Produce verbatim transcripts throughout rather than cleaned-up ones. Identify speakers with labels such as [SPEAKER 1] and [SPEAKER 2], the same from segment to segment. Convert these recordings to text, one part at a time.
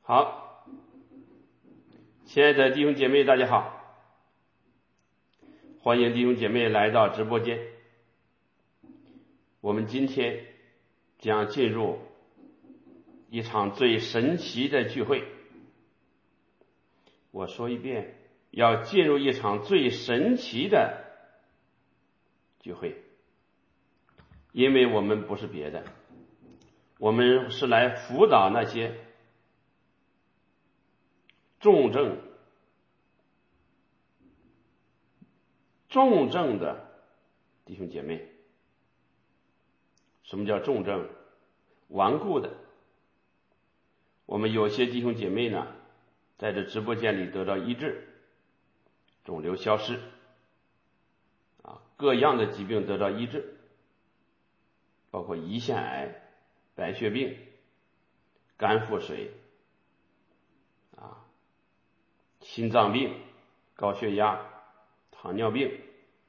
[SPEAKER 1] 好，亲爱的弟兄姐妹，大家好，欢迎弟兄姐妹来到直播间。我们今天将进入一场最神奇的聚会。我说一遍，要进入一场最神奇的聚会，因为我们不是别的，我们是来辅导那些重症重症的弟兄姐妹。什么叫重症？顽固的。我们有些弟兄姐妹呢，在这直播间里得到医治，肿瘤消失啊，各样的疾病得到医治，包括胰腺癌、白血病、肝腹水啊、心脏病、高血压、糖尿病，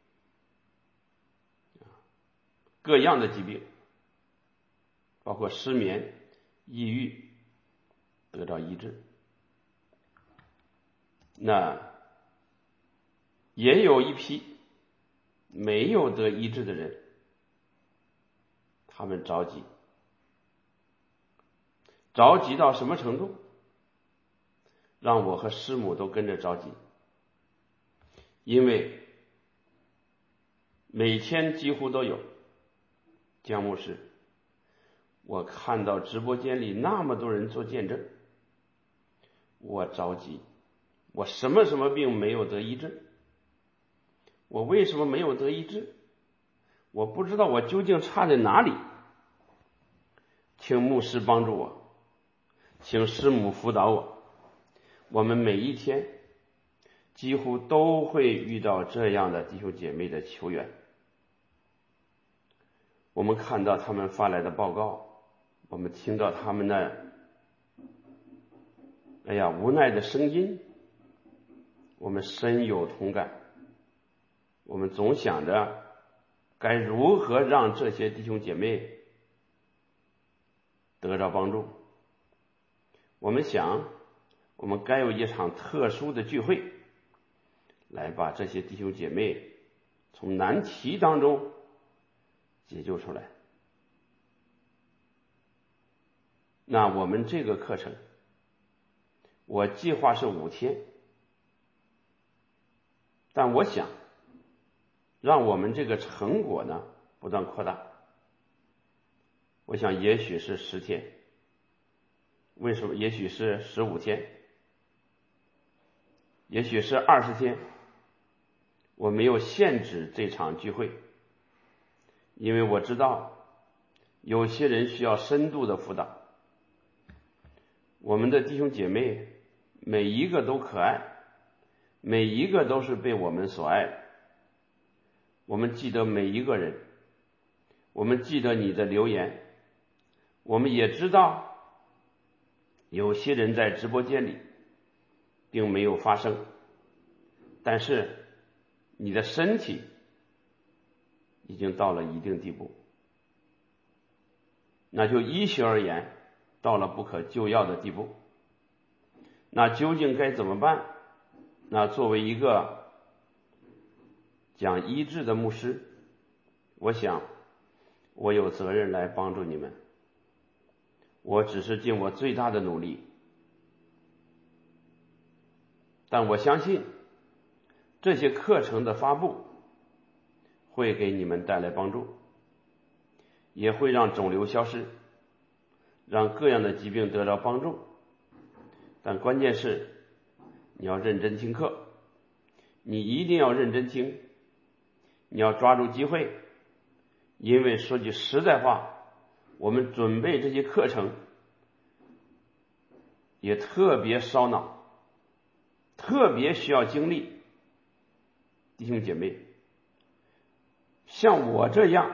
[SPEAKER 1] 各样的疾病，包括失眠、抑郁得到医治。那也有一批没有得医治的人，他们着急，着急到什么程度？让我和师母都跟着着急，因为每天几乎都有江牧师，我看到直播间里那么多人做见证，我着急，我什么什么病没有得医治？我为什么没有得医治？我不知道我究竟差在哪里，请牧师帮助我，请师母辅导我。我们每一天几乎都会遇到这样的弟兄姐妹的求援，我们看到他们发来的报告，我们听到他们的哎呀无奈的声音，我们深有同感。我们总想着该如何让这些弟兄姐妹得到帮助，我们想我们该有一场特殊的聚会，来把这些弟兄姐妹从难题当中解救出来。那我们这个课程，我计划是五天，但我想让我们这个成果呢不断扩大。我想也许是十天，为什么？也许是十五天，也许是二十天。我没有限制这场聚会，因为我知道有些人需要深度的辅导。我们的弟兄姐妹每一个都可爱，每一个都是被我们所爱的。我们记得每一个人，我们记得你的留言，我们也知道有些人在直播间里并没有发声，但是你的身体已经到了一定地步，那就医学而言到了不可救药的地步。那究竟该怎么办？那作为一个讲医治的牧师，我想我有责任来帮助你们，我只是尽我最大的努力，但我相信这些课程的发布会给你们带来帮助，也会让肿瘤消失，让各样的疾病得到帮助。但关键是你要认真听课，你一定要认真听，你要抓住机会。因为说句实在话，我们准备这些课程也特别烧脑，特别需要精力。弟兄姐妹，像我这样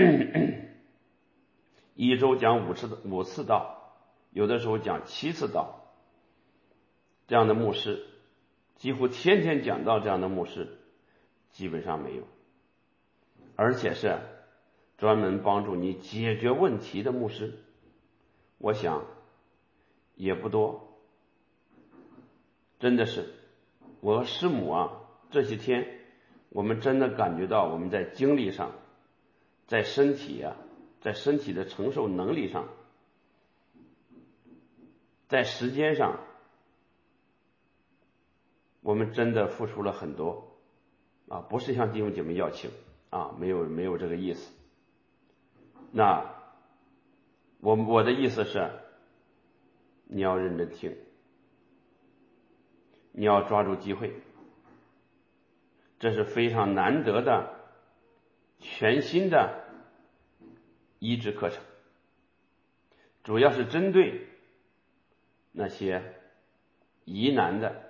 [SPEAKER 1] 一周讲五次五次道，有的时候讲七次道，这样的牧师，几乎天天讲道，这样的牧师基本上没有，而且是专门帮助你解决问题的牧师，我想也不多。 真的是我和师母啊，这些天我们真的感觉到我们在精力上，在身体啊，在身体的承受能力上，在时间上，我们真的付出了很多啊，不是向弟兄姐妹要请啊，没有没有这个意思。那我我的意思是，你要认真听，你要抓住机会，这是非常难得的全新的医治课程，主要是针对那些疑难的、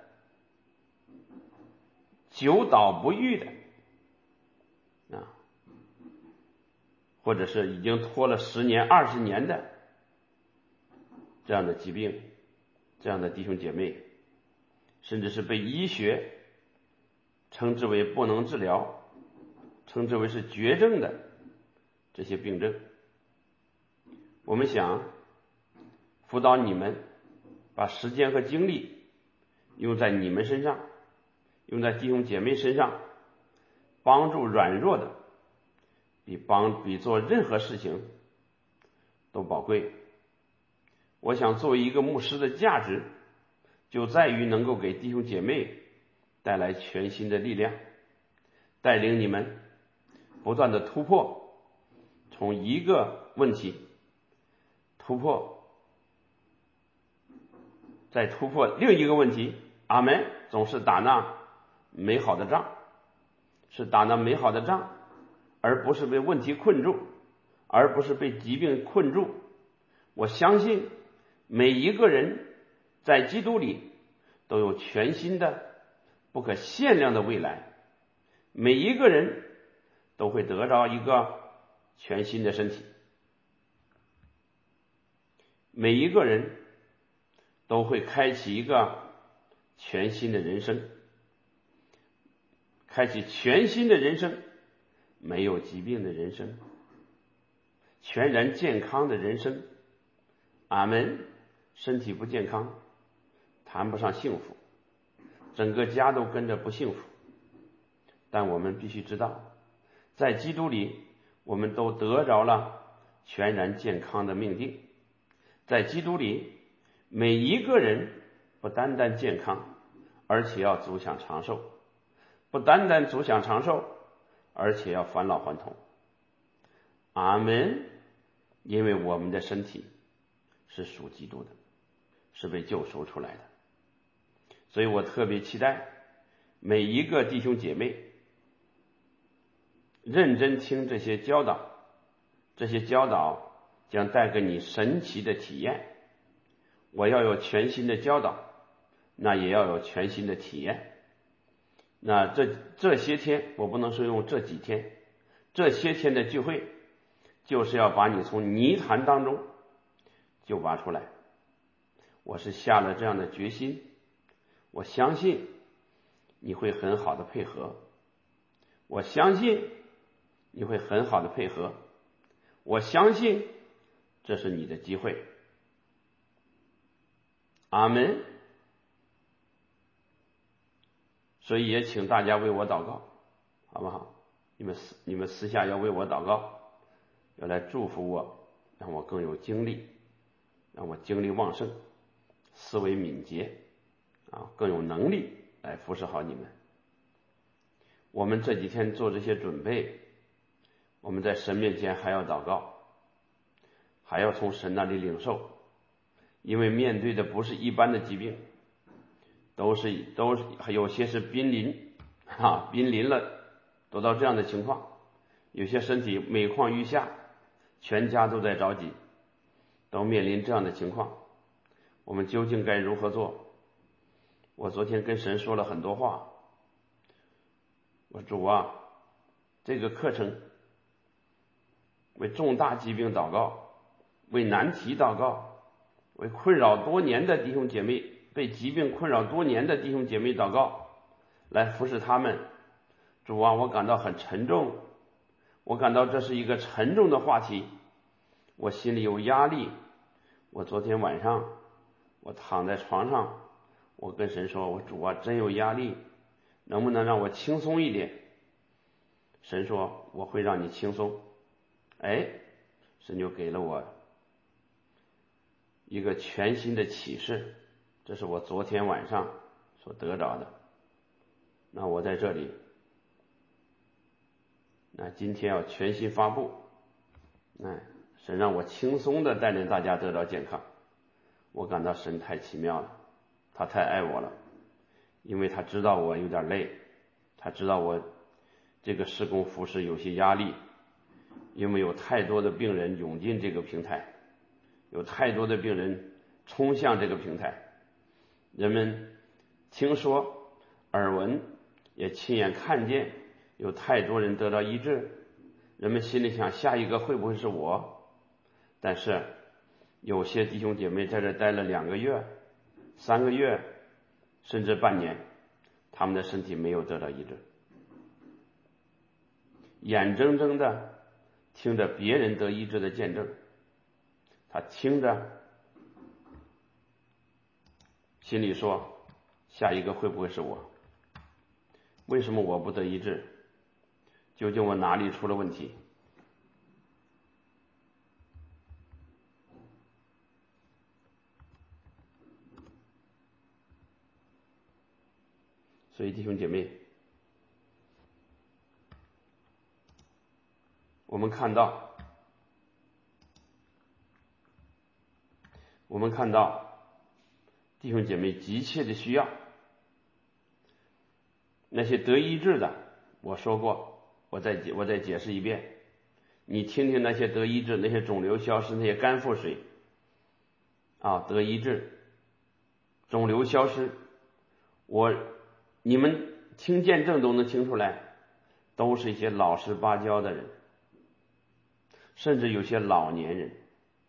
[SPEAKER 1] 久倒不愈的啊，或者是已经拖了十年、二十年的这样的疾病，这样的弟兄姐妹，甚至是被医学称之为不能治疗，称之为是绝症的这些病症。我们想辅导你们，把时间和精力用在你们身上，用在弟兄姐妹身上，帮助软弱的，比帮比做任何事情都宝贵。我想作为一个牧师的价值，就在于能够给弟兄姐妹带来全新的力量，带领你们不断的突破，从一个问题突破，再突破另一个问题。阿们，总是打那美好的仗，是打那美好的仗，而不是被问题困住，而不是被疾病困住。我相信每一个人在基督里都有全新的不可限量的未来，每一个人都会得着一个全新的身体，每一个人都会开启一个全新的人生，开启全新的人生，没有疾病的人生，全然健康的人生。阿们。身体不健康谈不上幸福，整个家都跟着不幸福。但我们必须知道，在基督里我们都得着了全然健康的命定。在基督里每一个人不单单健康，而且要足享长寿，不单单足享长寿，而且要返老还童。阿们。因为我们的身体是属基督的，是被救赎出来的，所以我特别期待每一个弟兄姐妹认真听这些教导，这些教导将带给你神奇的体验。我要有全新的教导，那也要有全新的体验。那这这些天，我不能说用这几天，这些天的聚会就是要把你从泥潭当中救拔出来。我是下了这样的决心，我相信你会很好的配合，我相信你会很好的配合，我相信这是你的机会。阿们。所以也请大家为我祷告，好不好？你们私你们私下要为我祷告，要来祝福我，让我更有精力，让我精力旺盛，思维敏捷啊，更有能力来服侍好你们。我们这几天做这些准备，我们在神面前还要祷告，还要从神那里领受，因为面对的不是一般的疾病，都是都是有些是濒临啊濒临了，都到这样的情况，有些身体每况愈下，全家都在着急，都面临这样的情况，我们究竟该如何做？我昨天跟神说了很多话，我说主啊，这个课程为重大疾病祷告，为难题祷告，为困扰多年的弟兄姐妹，被疾病困扰多年的弟兄姐妹祷告，来服侍他们。主啊，我感到很沉重，我感到这是一个沉重的话题，我心里有压力。我昨天晚上我躺在床上， 我跟神说，我主啊，真有压力，能不能让我轻松一点？神说，我会让你轻松。哎，神就给了我一个全新的启示，这是我昨天晚上所得着的。那我在这里，那今天要全新发布，哎，神让我轻松的带领大家得到健康，我感到神太奇妙了，他太爱我了，因为他知道我有点累，他知道我这个施工服侍有些压力，因为有太多的病人涌进这个平台，有太多的病人冲向这个平台，人们听说耳闻也亲眼看见有太多人得到医治，人们心里想下一个会不会是我？但是有些弟兄姐妹在这待了两个月、三个月甚至半年，他们的身体没有得到医治，眼睁睁的听着别人得医治的见证，他听着心里说下一个会不会是我？为什么我不得医治？究竟我哪里出了问题？所以弟兄姐妹，我们看到我们看到弟兄姐妹急切的需要，那些得医治的，我说过，我再解我再解释一遍，你听听那些得医治，那些肿瘤消失，那些肝腹水啊得医治，肿瘤消失，我你们听见证都能听出来，都是一些老实巴交的人，甚至有些老年人，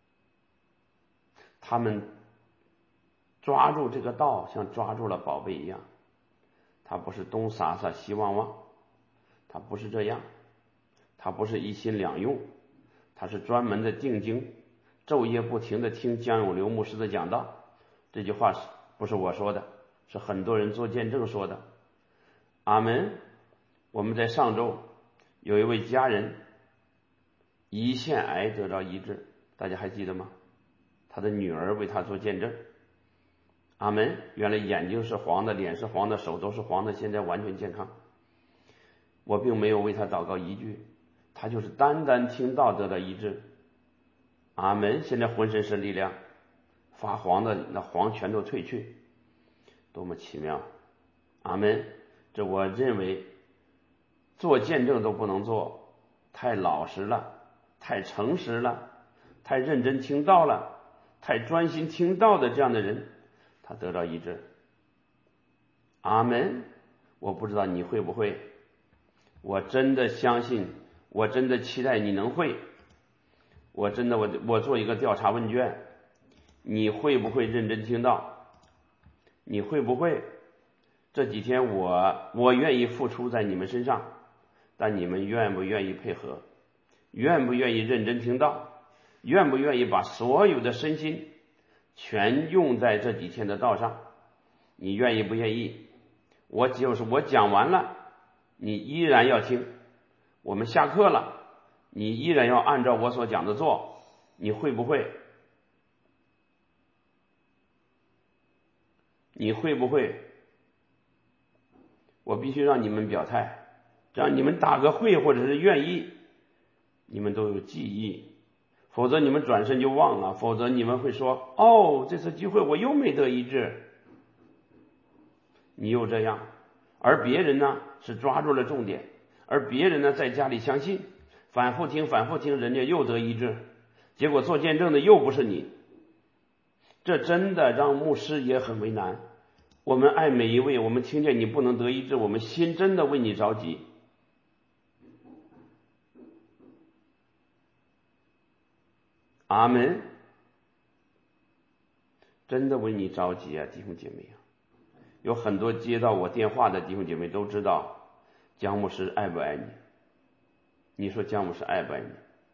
[SPEAKER 1] 他们抓住这个道像抓住了宝贝一样，他不是东撒撒西望望，他不是这样，他不是一心两用，他是专门的定睛，昼夜不停的听江永流牧师的讲道。这句话是不是我说的？是很多人做见证说的。阿门。我们在上周有一位家人胰腺癌得到医治，大家还记得吗？他的女儿为他做见证。阿门。原来眼睛是黄的，脸是黄的，手都是黄的，现在完全健康。我并没有为他祷告一句，他就是单单听道得到医治。阿门。现在浑身是力量，发黄的那黄全都退去，多么奇妙。阿门。这我认为做见证都不能做，太老实了，太诚实了，太认真听道了，太专心听道的这样的人，他得到医治。阿门。我不知道你会不会，我真的相信，我真的期待你能会。我真的我我做一个调查问卷，你会不会认真听道？你会不会这几天我我愿意付出在你们身上，但你们愿不愿意配合？愿不愿意认真听道？愿不愿意把所有的身心全用在这几天的道上？你愿意不愿意？我就是我讲完了，你依然要听。我们下课了，你依然要按照我所讲的做，你会不会？你会不会？我必须让你们表态，让你们打个会或者是愿意，你们都有记忆，否则你们转身就忘了，否则你们会说，哦，这次聚会我又没得医治，你又这样。而别人呢是抓住了重点，而别人呢在家里相信，反复听反复听，人家又得医治，结果做见证的又不是你，这真的让牧师也很为难。我们爱每一位，我们听见你不能得医治，我们心真的为你着急。阿门。真的为你着急啊，弟兄姐妹啊！有很多接到我电话的弟兄姐妹都知道江牧师爱不爱你。你说江牧师爱不爱你？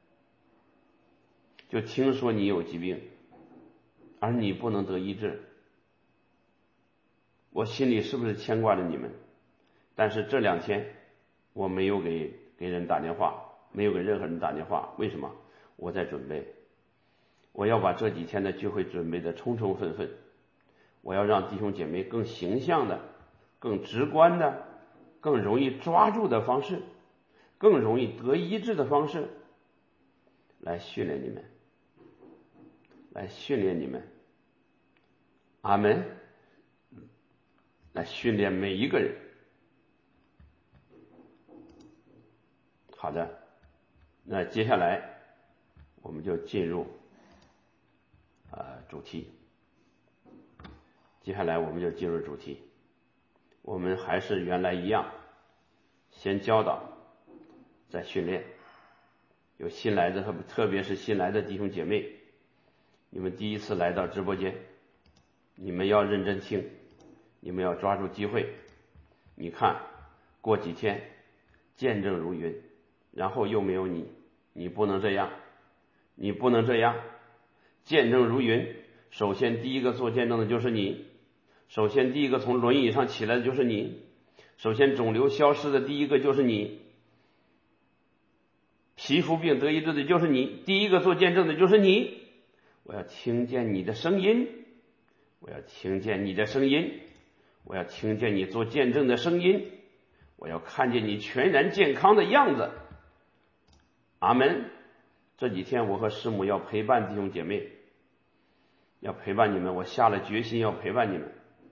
[SPEAKER 1] 就听说你有疾病，而你不能得医治， 我心里是不是牵挂着你们？但是这两天我没有给给人打电话，没有给任何人打电话，为什么？我在准备，我要把这几天的聚会准备的充充分分，我要让弟兄姐妹更形象的、更直观的、更容易抓住的方式，更容易得医治的方式来训练你们，来训练你们，阿们，来训练每一个人。好的，那接下来我们就进入呃主题。接下来我们就进入主题，我们还是原来一样，先教导，再训练。有新来的，特别是新来的弟兄姐妹，你们第一次来到直播间，你们要认真听，你们要抓住机会。你看，过几天见证如云，然后又没有你，你不能这样，你不能这样。见证如云，首先第一个做见证的就是你，首先第一个从轮椅上起来的就是你，首先肿瘤消失的第一个就是你，皮肤病得医治的就是你，第一个做见证的就是你。我要听见你的声音，我要听见你的声音，我要听见你做见证的声音，我要看见你全然健康的样子。阿们。这几天我和师母要陪伴弟兄姐妹，要陪伴你们，我下了决心要陪伴你们。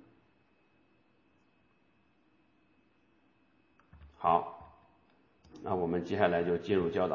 [SPEAKER 1] 好，那我们接下来就进入教导。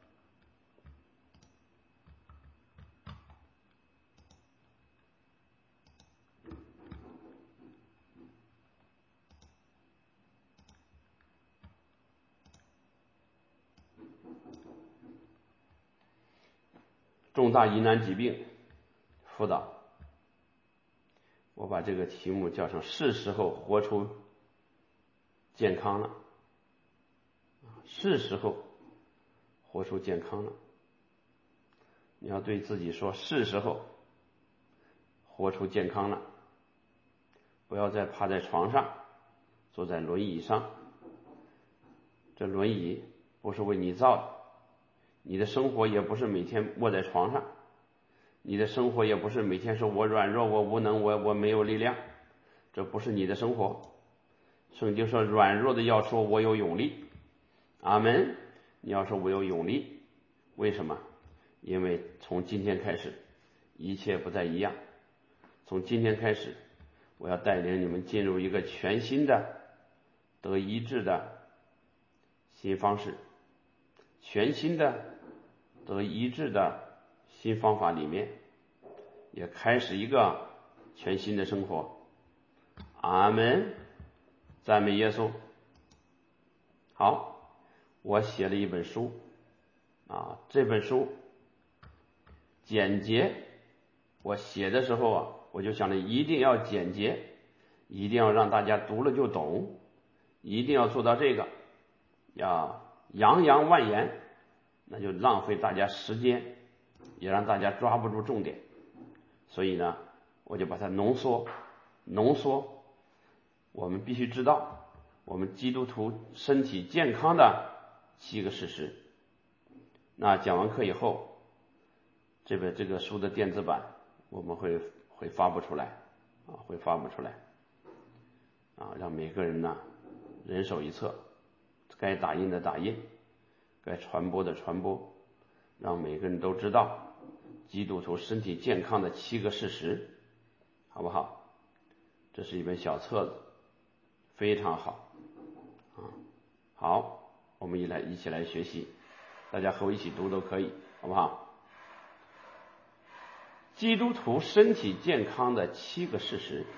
[SPEAKER 1] 重大疑难疾病辅导，我把这个题目叫成是时候活出健康了，是时候活出健康了。你要对自己说，是时候活出健康了，不要再趴在床上，坐在轮椅上。这轮椅不是为你造的，你的生活也不是每天卧在床上，你的生活也不是每天说我软弱，我无能，我我没有力量，这不是你的生活。圣经说软弱的要说我有勇力，阿们。你要说我有勇力，为什么？因为从今天开始一切不再一样，从今天开始我要带领你们进入一个全新的得医治的新方式，全新的得医治的新方法里面，也开始一个全新的生活。阿们，赞美耶稣。好，我写了一本书啊，这本书简洁，我写的时候啊，我就想着一定要简洁，一定要让大家读了就懂，一定要做到这个，要洋洋万言，那就浪费大家时间，也让大家抓不住重点。所以呢，我就把它浓缩浓缩。我们必须知道我们基督徒身体健康的七个事实。那讲完课以后，这本这个书的电子版我们会会发布出来啊，会发布出来啊，让每个人呢人手一册，该打印的打印，该传播的传播，让每个人都知道基督徒身体健康的七个事实，好不好？这是一本小册子，非常好啊。好，我们一来一起来学习，大家和我一起读都可以，好不好？基督徒身体健康的七个事实。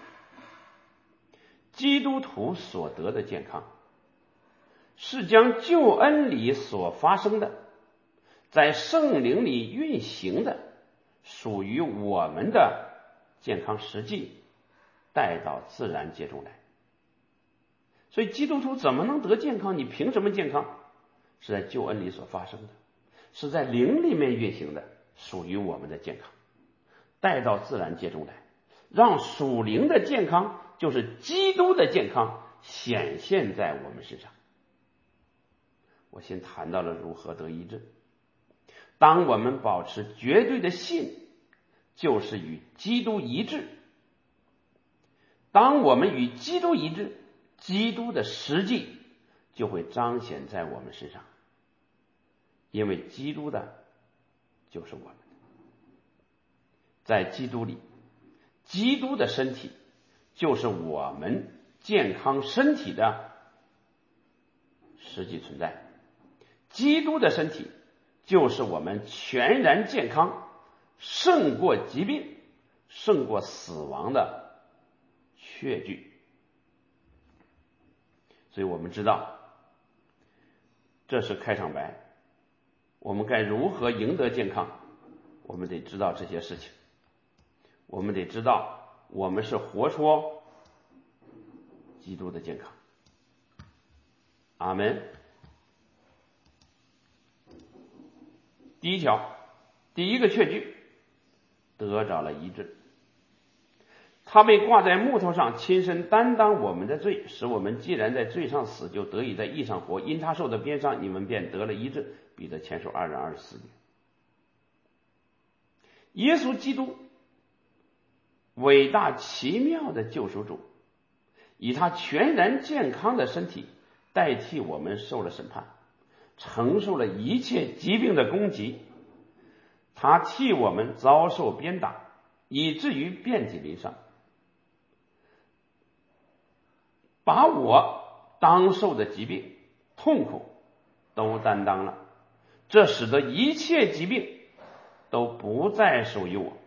[SPEAKER 1] 基督徒所得的健康是将救恩里所发生的，在圣灵里运行的，属于我们的健康实际带到自然界中来。所以基督徒怎么能得健康？你凭什么健康？是在救恩里所发生的，是在灵里面运行的，属于我们的健康带到自然界中来，让属灵的健康就是基督的健康显现在我们身上。我先谈到了如何得医治。当我们保持绝对的信，就是与基督一致。当我们与基督一致，基督的实际就会彰显在我们身上，因为基督的就是我们的。在基督里，基督的身体就是我们健康身体的实际存在。基督的身体就是我们全然健康，胜过疾病，胜过死亡的确据。所以我们知道，这是开场白。我们该如何赢得健康？我们得知道这些事情。我们得知道，我们是活出基督的健康。阿们。第一条，第一个确据，得着了医治。他被挂在木头上，亲身担当我们的罪，使我们既然在罪上死，就得以在义上活。因他受的鞭伤，你们便得了医治。彼得前书二章二十四节。耶稣基督伟大奇妙的救赎主，以他全然健康的身体代替我们受了审判，承受了一切疾病的攻击。他替我们遭受鞭打，以至于遍体鳞伤，把我当受的疾病痛苦都担当了，这使得一切疾病都不再属于我。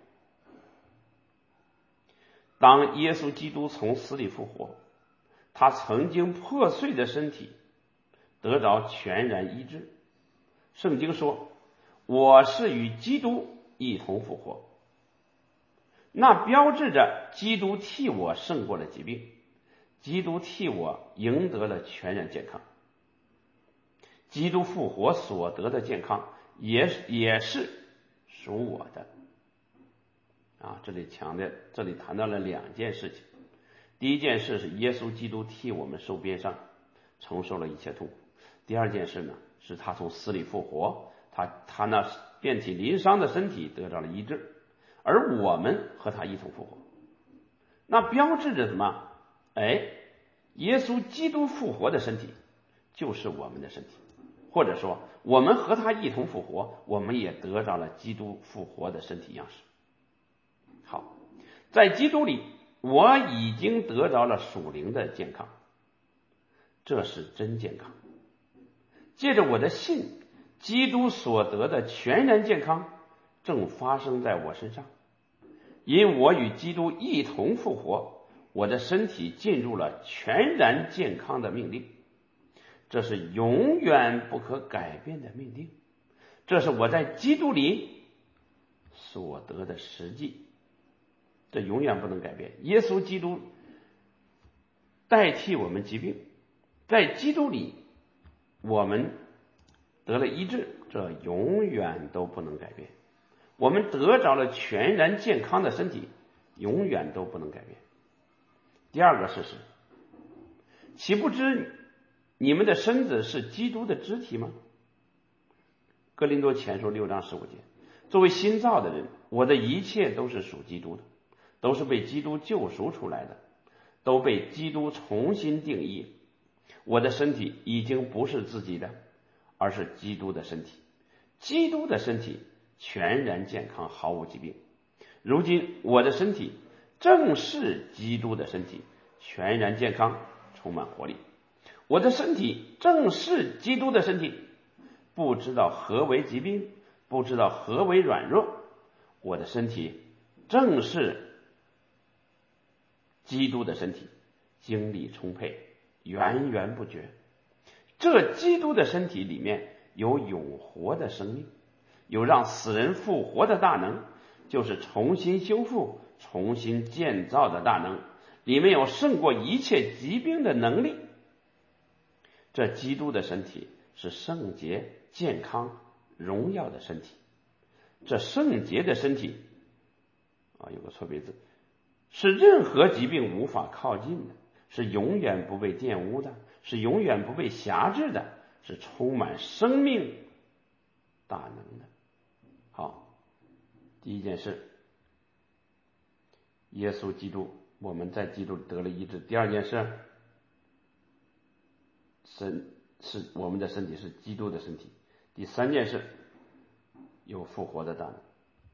[SPEAKER 1] 当耶稣基督从死里复活，他曾经破碎的身体得着全然医治。圣经说，我是与基督一同复活，那标志着基督替我胜过了疾病，基督替我赢得了全然健康。基督复活所得的健康也也是属我的。啊，这里强调，这里谈到了两件事情。第一件事是耶稣基督替我们受鞭伤，承受了一切痛苦。第二件事呢，是他从死里复活，他他那遍体鳞伤的身体得到了医治，而我们和他一同复活。那标志着什么？哎，耶稣基督复活的身体就是我们的身体，或者说我们和他一同复活，我们也得着了基督复活的身体样式。好，在基督里，我已经得着了属灵的健康，这是真健康。借着我的信，基督所得的全然健康正发生在我身上。因我与基督一同复活，我的身体进入了全然健康的命令，这是永远不可改变的命令，这是我在基督里所得的实际，这永远不能改变。耶稣基督代替我们疾病，在基督里我们得了医治，这永远都不能改变。我们得着了全然健康的身体，永远都不能改变。第二个事实，岂不知你们的身子是基督的肢体吗？哥林多前书六章十五节。作为新造的人，我的一切都是属基督的，都是被基督救赎出来的，都被基督重新定义。我的身体已经不是自己的，而是基督的身体。基督的身体全然健康，毫无疾病。如今我的身体正是基督的身体，全然健康，充满活力。我的身体正是基督的身体，不知道何为疾病，不知道何为软弱。我的身体正是基督的身体，精力充沛，源源不绝。这基督的身体里面有永活的生命，有让死人复活的大能，就是重新修复、重新建造的大能，里面有胜过一切疾病的能力。这基督的身体是圣洁、健康、荣耀的身体。这圣洁的身体啊，有个错别字， 是任何疾病无法靠近的，是永远不被玷污的，是永远不被辖制的，是充满生命大能的。好，第一件事，耶稣基督，我们在基督里得了医治。第二件事，身是我们的身体是基督的身体。第三件事，有复活的大能。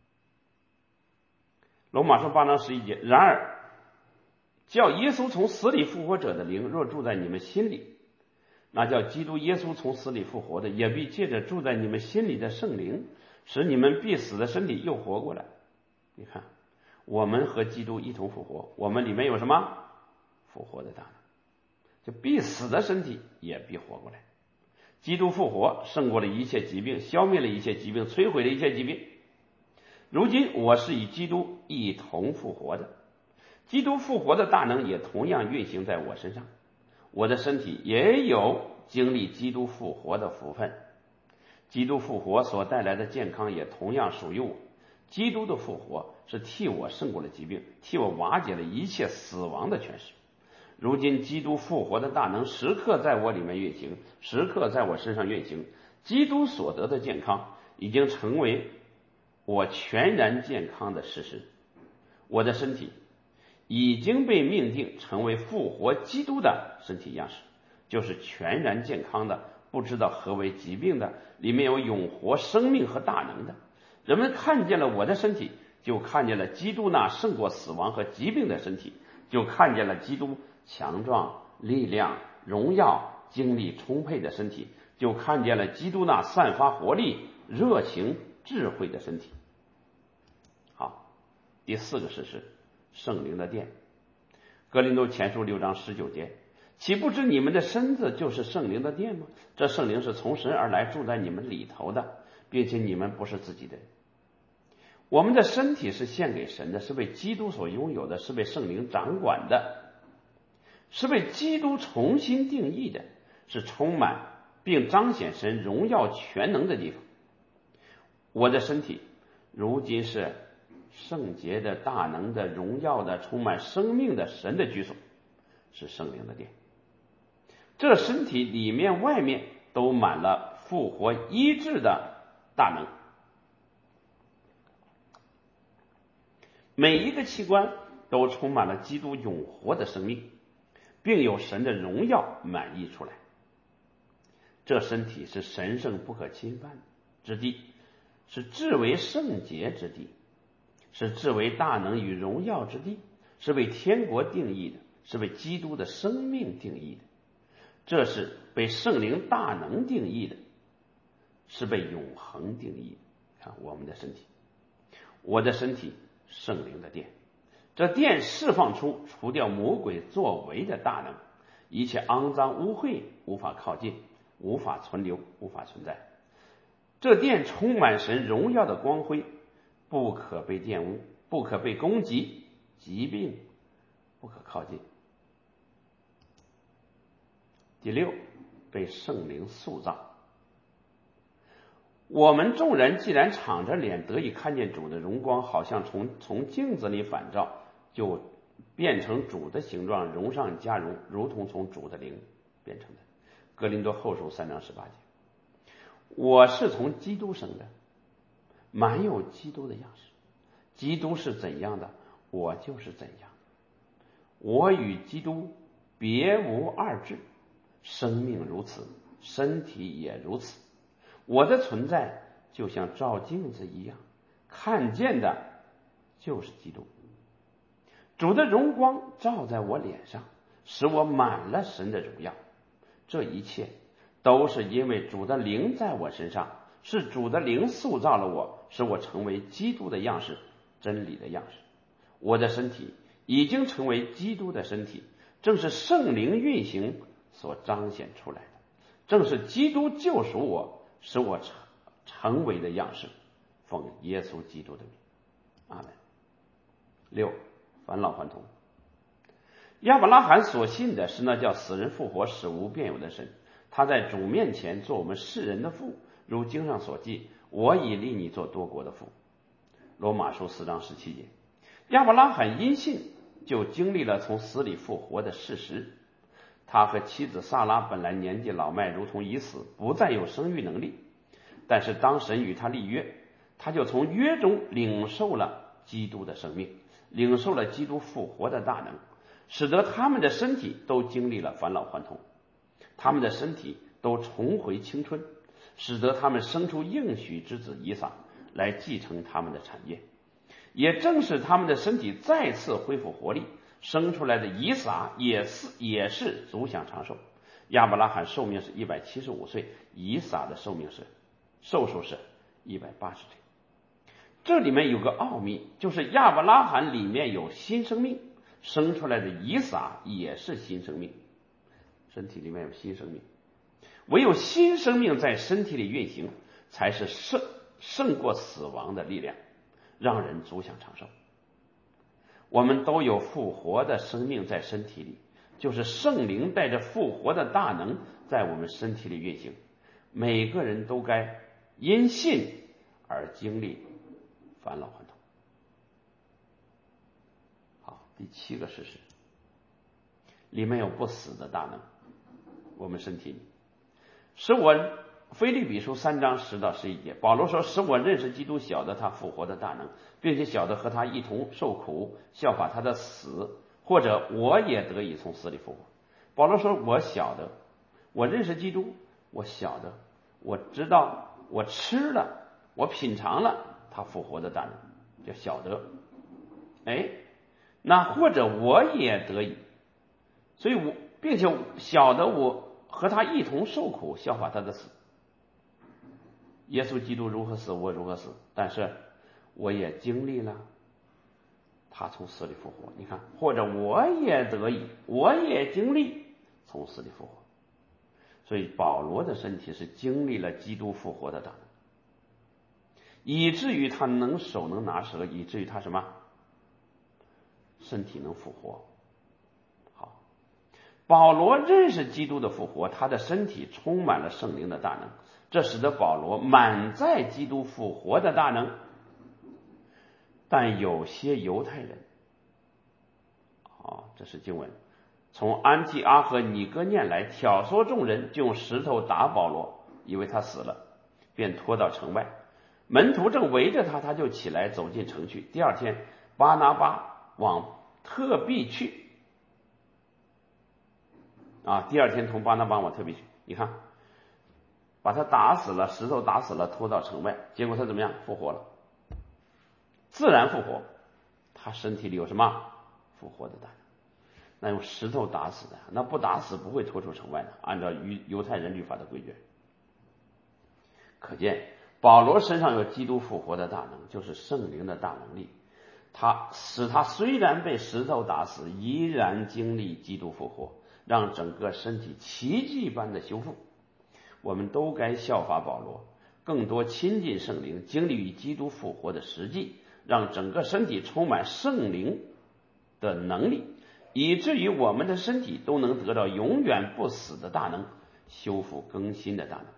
[SPEAKER 1] 罗马书八章十一节，然而叫耶稣从死里复活者的灵若住在你们心里，那叫基督耶稣从死里复活的，也必借着住在你们心里的圣灵，使你们必死的身体又活过来。你看，我们和基督一同复活，我们里面有什么？复活的大能，就必死的身体也必活过来。基督复活胜过了一切疾病，消灭了一切疾病，摧毁了一切疾病。如今我是与基督一同复活的，基督复活的大能也同样运行在我身上，我的身体也有经历基督复活的福分。基督复活所带来的健康也同样属于我。基督的复活是替我胜过了疾病，替我瓦解了一切死亡的权势。如今基督复活的大能时刻在我里面运行，时刻在我身上运行。基督所得的健康已经成为我全然健康的事实。我的身体已经被命定成为复活基督的身体样式，就是全然健康的，不知道何为疾病的，里面有永活生命和大能的。人们看见了我的身体，就看见了基督那胜过死亡和疾病的身体，就看见了基督强壮、力量、荣耀、精力充沛的身体，就看见了基督那散发活力、热情、智慧的身体。好，第四个事实，圣灵的殿。哥林多前书六章十九节，岂不知你们的身子就是圣灵的殿吗？这圣灵是从神而来，住在你们里头的，并且你们不是自己的人。我们的身体是献给神的，是被基督所拥有的，是被圣灵掌管的，是被基督重新定义的，是充满并彰显神荣耀全能的地方。我的身体如今是圣洁的、大能的、荣耀的、充满生命的神的居所，是圣灵的殿。这身体里面外面都满了复活医治的大能，每一个器官都充满了基督永活的生命，并有神的荣耀满溢出来。这身体是神圣不可侵犯之地，是至为圣洁之地，是至为大能与荣耀之地，是为天国定义的，是为基督的生命定义的，这是被圣灵大能定义的，是被永恒定义的。看我们的身体，我的身体圣灵的殿，这殿释放出除掉魔鬼作为的大能，一切肮脏污秽无法靠近，无法存留，无法存在。这殿充满神荣耀的光辉，不可被玷污，不可被攻击，疾病不可靠近。第六，被圣灵塑造。我们众人既然敞着脸得以看见主的荣光，好像从从镜子里反照，就变成主的形状，荣上加荣，如同从主的灵变成的。哥林多后书三章十八节。我是从基督生的，满有基督的样式。基督是怎样的，我就是怎样。我与基督别无二致，生命如此，身体也如此。我的存在就像照镜子一样，看见的就是基督。主的荣光照在我脸上，使我满了神的荣耀。这一切都是因为主的灵在我身上，是主的灵塑造了我，使我成为基督的样式，真理的样式。我的身体已经成为基督的身体，正是圣灵运行所彰显出来的，正是基督救赎我，使我成成为的样式。奉耶稣基督的名，阿门。六，返老还童。亚伯拉罕所信的是那叫死人复活、使无变有的神，他在主面前做我们世人的父，如经上所记，我已立你做多国的父。罗马书四章十七节。亚伯拉罕因信就经历了从死里复活的事实。他和妻子撒拉本来年纪老迈，如同已死，不再有生育能力。但是当神与他立约，他就从约中领受了基督的生命，领受了基督复活的大能，使得他们的身体都经历了返老还童，他们的身体都重回青春，使得他们生出应许之子以撒来继承他们的产业。也正是他们的身体再次恢复活力，生出来的以撒也是也是足享长寿。亚伯拉罕寿命是一百七十五岁，以撒的寿命是寿数是一百八十岁。这里面有个奥秘，就是亚伯拉罕里面有新生命，生出来的以撒也是新生命，身体里面有新生命。唯有新生命在身体里运行，才是胜胜过死亡的力量，让人足享长寿。我们都有复活的生命在身体里，就是圣灵带着复活的大能在我们身体里运行。每个人都该因信而经历返老还童。好，第七个事实，里面有不死的大能，我们身体里。使我腓立比书三章十到十一节，保罗说，使我认识基督，晓得他复活的大能，并且晓得和他一同受苦，效法他的死，或者我也得以从死里复活。保罗说，我晓得，我认识基督，我晓得，我知道，我吃了，我品尝了他复活的大能，叫晓得。哎，那或者我也得以，所以我并且晓得我和他一同受苦，效法他的死。耶稣基督如何死，我如何死，但是我也经历了他从死里复活。你看，或者我也得以，我也经历从死里复活。所以保罗的身体是经历了基督复活的大能，以至于他能手能拿蛇，以至于他什么身体能复活。好，保罗认识基督的复活，他的身体充满了圣灵的大能，这使得保罗满载基督复活的大能。但有些犹太人，啊，这是经文，从安提阿和尼哥念来挑唆众人，就用石头打保罗，以为他死了，便拖到城外。门徒正围着他，他就起来走进城去。第二天，巴拿巴往特庇去，啊，第二天同巴拿巴往特庇去。你看，把他打死了，石头打死了，拖到城外，结果他怎么样？复活了，自然复活。他身体里有什么？复活的大能。那用石头打死的，那不打死不会拖出城外的，按照犹太人律法的规矩。可见保罗身上有基督复活的大能，就是圣灵的大能力，他使他虽然被石头打死，依然经历基督复活，让整个身体奇迹般的修复。我们都该效法保罗，更多亲近圣灵，经历与基督复活的实际，让整个身体充满圣灵的能力，以至于我们的身体都能得到永远不死的大能，修复更新的大能。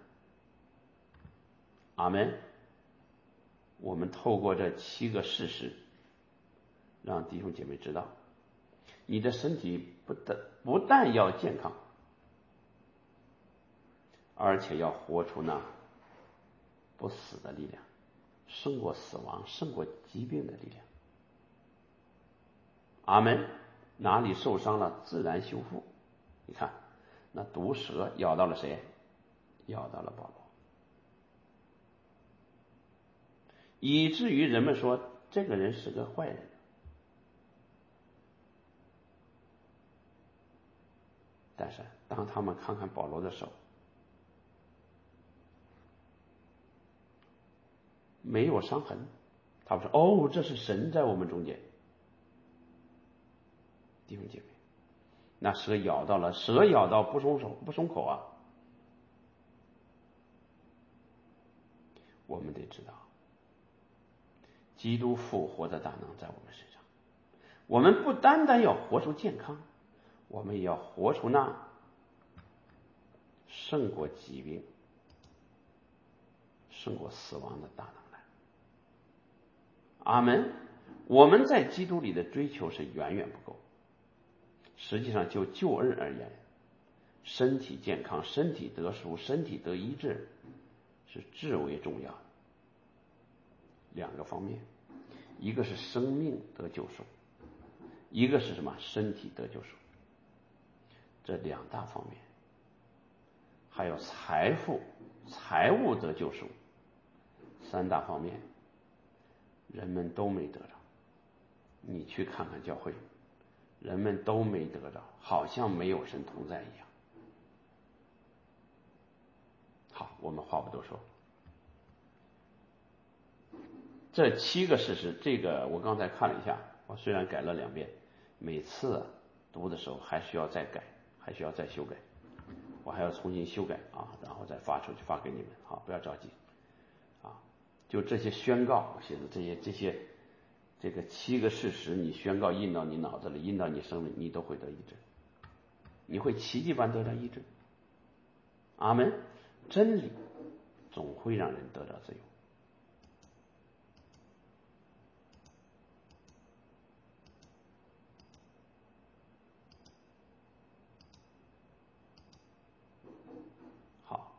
[SPEAKER 1] 阿们。我们透过这七个事实，让弟兄姐妹知道，你的身体不但不但要健康，而且要活出那不死的力量，胜过死亡，胜过疾病的力量。阿们。哪里受伤了，自然修复。你看，那毒蛇咬到了谁？咬到了保罗，以至于人们说这个人是个坏人。但是当他们看看保罗的手，没有伤痕，他们说，哦，这是神在我们中间。弟兄姐妹，那蛇咬到了，蛇咬到不松手不松口啊。我们得知道，基督复活的大能在我们身上。我们不单单要活出健康，我们也要活出那胜过疾病、胜过死亡的大能来。阿们。 我们在基督里的追求是远远不够。实际上就救恩而言，身体健康、身体得赎、身体得医治是至为重要的两个方面，一个是生命得救赎，一个是什么？身体得救赎。这两大方面，还有财富、财务得救赎，三大方面，人们都没得着。你去看看教会，人们都没得着，好像没有神同在一样。好，我们话不多说。这七个事实，这个我刚才看了一下，我虽然改了两遍，每次读的时候还需要再改，还需要再修改，我还要重新修改啊，然后再发出去发给你们。好，不要着急啊。就这些宣告，我写的这些这些这个七个事实，你宣告印到你脑子里，印到你生命，你都会得医治，你会奇迹般得到医治。阿门。真理总会让人得到自由。好，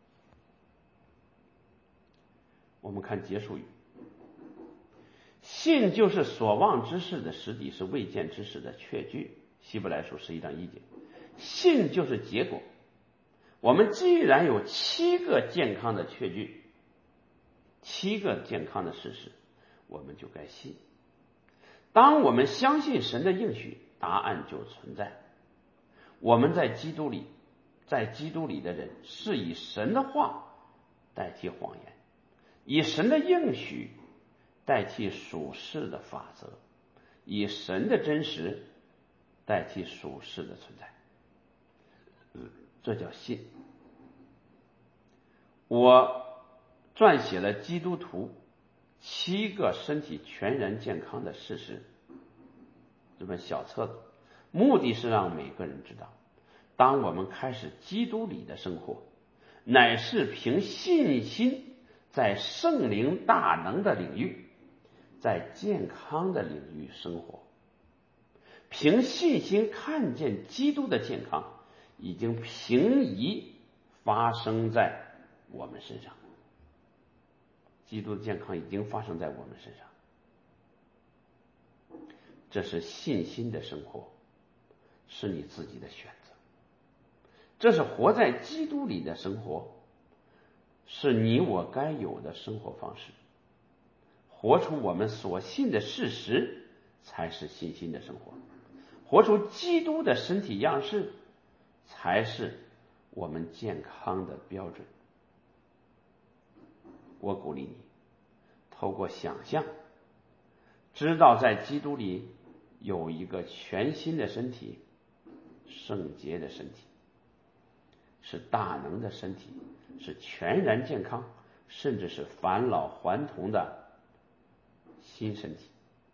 [SPEAKER 1] 我们看结束语。信就是所望之事的实底，是未见之事的确据。希伯来书十一章一节。信就是结果。我们既然有七个健康的确据，七个健康的事实，我们就该信。当我们相信神的应许，答案就存在。我们在基督里，在基督里的人是以神的话代替谎言，以神的应许代替属世的法则，以神的真实代替属世的存在。这叫信。我撰写了基督徒七个身体全然健康的事实这本小册子，目的是让每个人知道，当我们开始基督里的生活，乃是凭信心在圣灵大能的领域，在健康的领域生活，凭信心看见基督的健康已经平移发生在我们身上，基督的健康已经发生在我们身上。这是信心的生活，是你自己的选择。这是活在基督里的生活，是你我该有的生活方式。活出我们所信的事实，才是信心的生活。活出基督的身体样式，才是我们健康的标准。我鼓励你，透过想象，知道在基督里有一个全新的身体，圣洁的身体，是大能的身体，是全然健康，甚至是返老还童的新身体。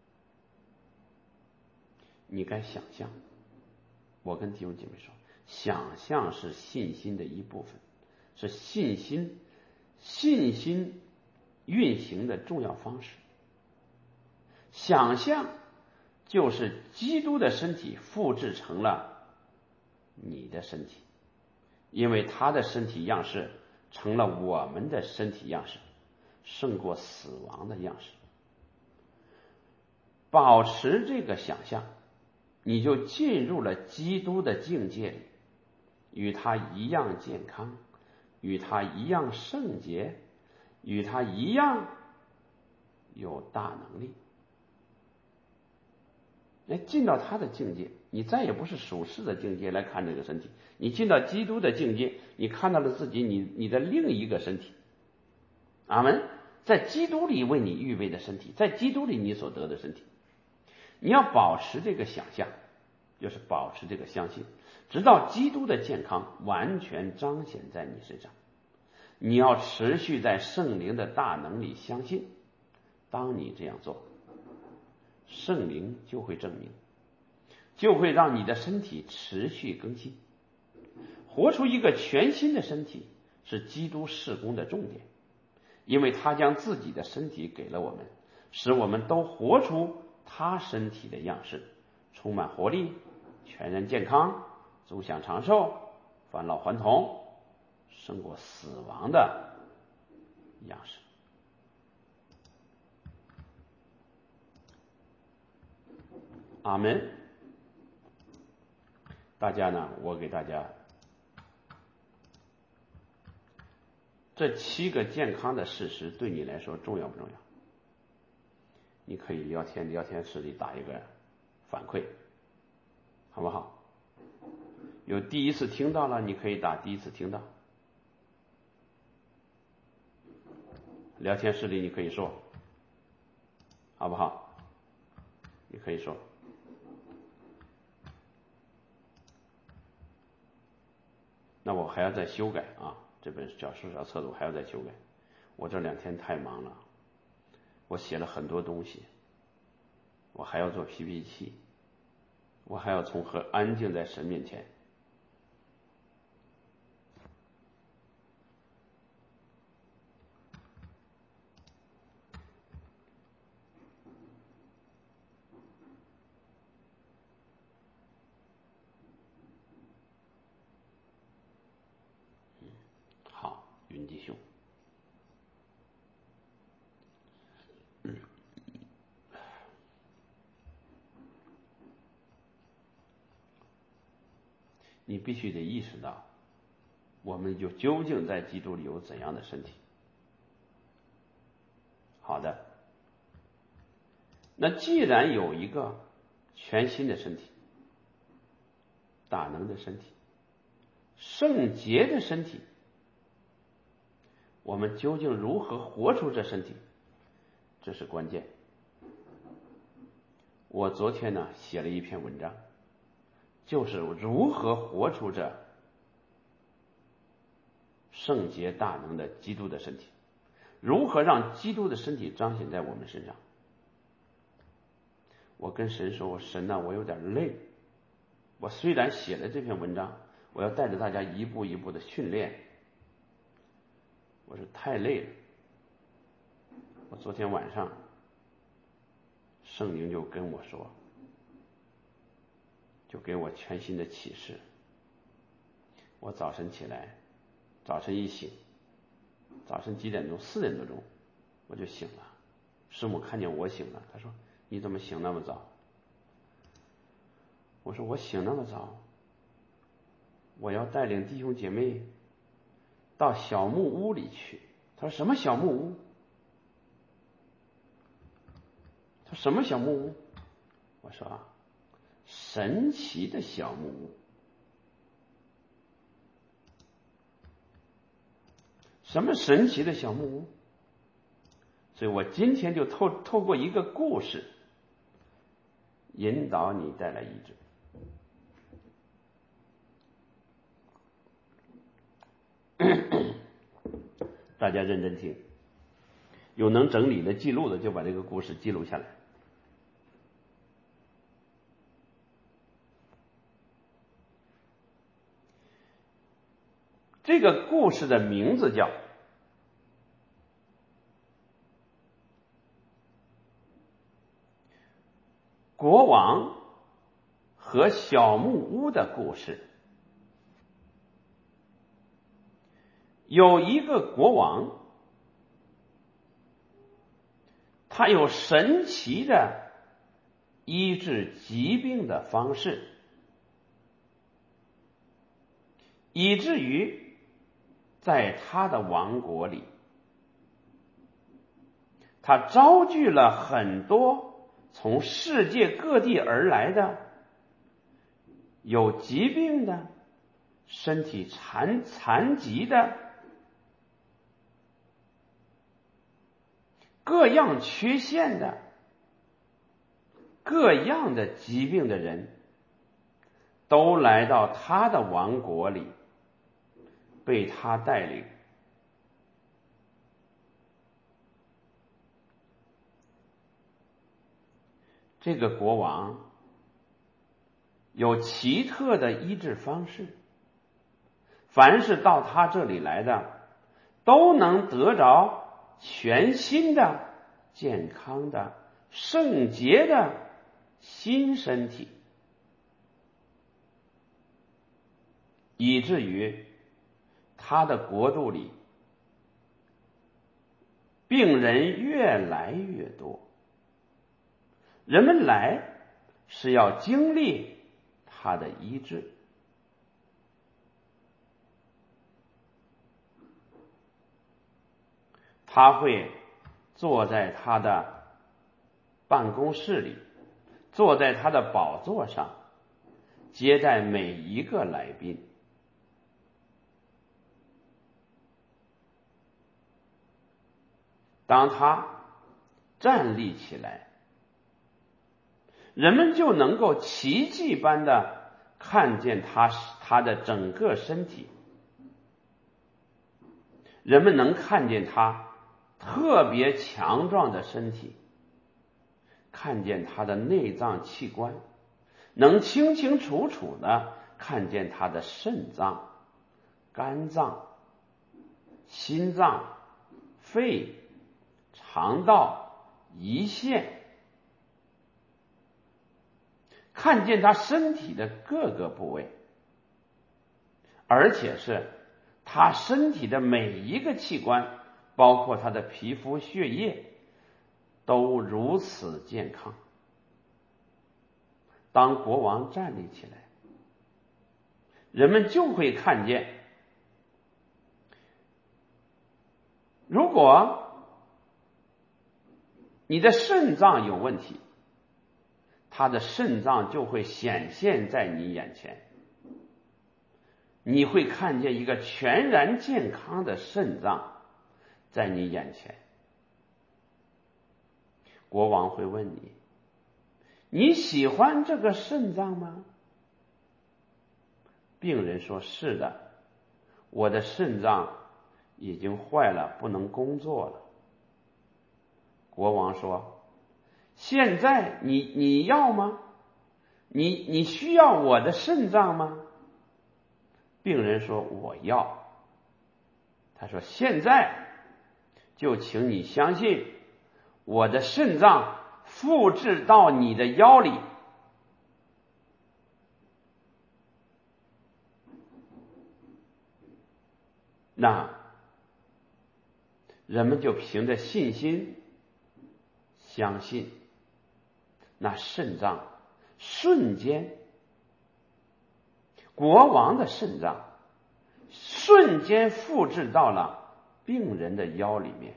[SPEAKER 1] 你该想象，我跟弟兄姐妹说，想象是信心的一部分，是信心信心运行的重要方式。想象就是基督的身体复制成了你的身体，因为他的身体样式成了我们的身体样式，胜过死亡的样式。保持这个想象，你就进入了基督的境界里，与他一样健康，与他一样圣洁，与他一样有大能力。哎，进到他的境界，你再也不是属世的境界来看这个身体，你进到基督的境界，你看到了自己你你的另一个身体。阿们。在基督里为你预备的身体，在基督里你所得的身体，你要保持这个想象，就是保持这个相信，直到基督的健康完全彰显在你身上。你要持续在圣灵的大能里相信，当你这样做，圣灵就会证明，就会让你的身体持续更新。活出一个全新的身体是基督事工的重点，因为他将自己的身体给了我们，使我们都活出他身体的样式，充满活力，全然健康，走向长寿，返老还童，胜过死亡的样式。阿门。大家呢，我给大家这七个健康的事实对你来说重要不重要？你可以聊天聊天室里打一个反馈，好不好？有第一次听到了，你可以打第一次听到。聊天室里你可以说，好不好？你可以说。那我还要再修改啊，这本小书小册子我还要再修改。我这两天太忙了，我写了很多东西，我还要做 P P T， 我还要从和安静在神面前。好，云弟兄。你必须得意识到，我们就究竟在基督里有怎样的身体。好的，那既然有一个全新的身体，大能的身体，圣洁的身体，我们究竟如何活出这身体？这是关键。我昨天呢写了一篇文章，就是如何活出这圣洁大能的基督的身体，如何让基督的身体彰显在我们身上。我跟神说，神啊，我有点累，我虽然写了这篇文章，我要带着大家一步一步的训练，我说太累了。我昨天晚上圣灵就跟我说，就给我全新的启示。我早晨起来，早晨一醒，早晨几点钟？四点多钟我就醒了。师母看见我醒了，他说你怎么醒那么早？我说我醒那么早，我要带领弟兄姐妹到小木屋里去。他说什么小木屋？他说什么小木屋？我说啊，神奇的小木屋。什么神奇的小木屋？所以我今天就透透过一个故事引导你带来医治。大家认真听，有能整理的记录的就把这个故事记录下来。这个故事的名字叫国王和小木屋的故事。有一个国王，他有神奇的医治疾病的方式，以至于在他的王国里，他招聚了很多从世界各地而来的有疾病的、身体残残疾的、各样缺陷的、各样的疾病的人，都来到他的王国里，被他带领。这个国王有奇特的医治方式，凡是到他这里来的，都能得着全新的、健康的、 圣洁的新身体，以至于他的国度里病人越来越多。人们来是要经历他的医治。他会坐在他的办公室里，坐在他的宝座上，接待每一个来宾。当他站立起来，人们就能够奇迹般的看见他他的整个身体，人们能看见他特别强壮的身体，看见他的内脏器官，能清清楚楚的看见他的肾脏、肝脏、心脏、肺、肠道、胰腺，看见他身体的各个部位，而且是他身体的每一个器官，包括他的皮肤、血液，都如此健康。当国王站立起来，人们就会看见，如果你的肾脏有问题，他的肾脏就会显现在你眼前，你会看见一个全然健康的肾脏在你眼前。国王会问你，你喜欢这个肾脏吗？病人说，是的，我的肾脏已经坏了，不能工作了。国王说，现在你你要吗？你你需要我的肾脏吗？病人说，我要。他说，现在就请你相信我的肾脏复制到你的腰里。那人们就凭着信心相信，那肾脏瞬间，国王的肾脏瞬间复制到了病人的腰里面，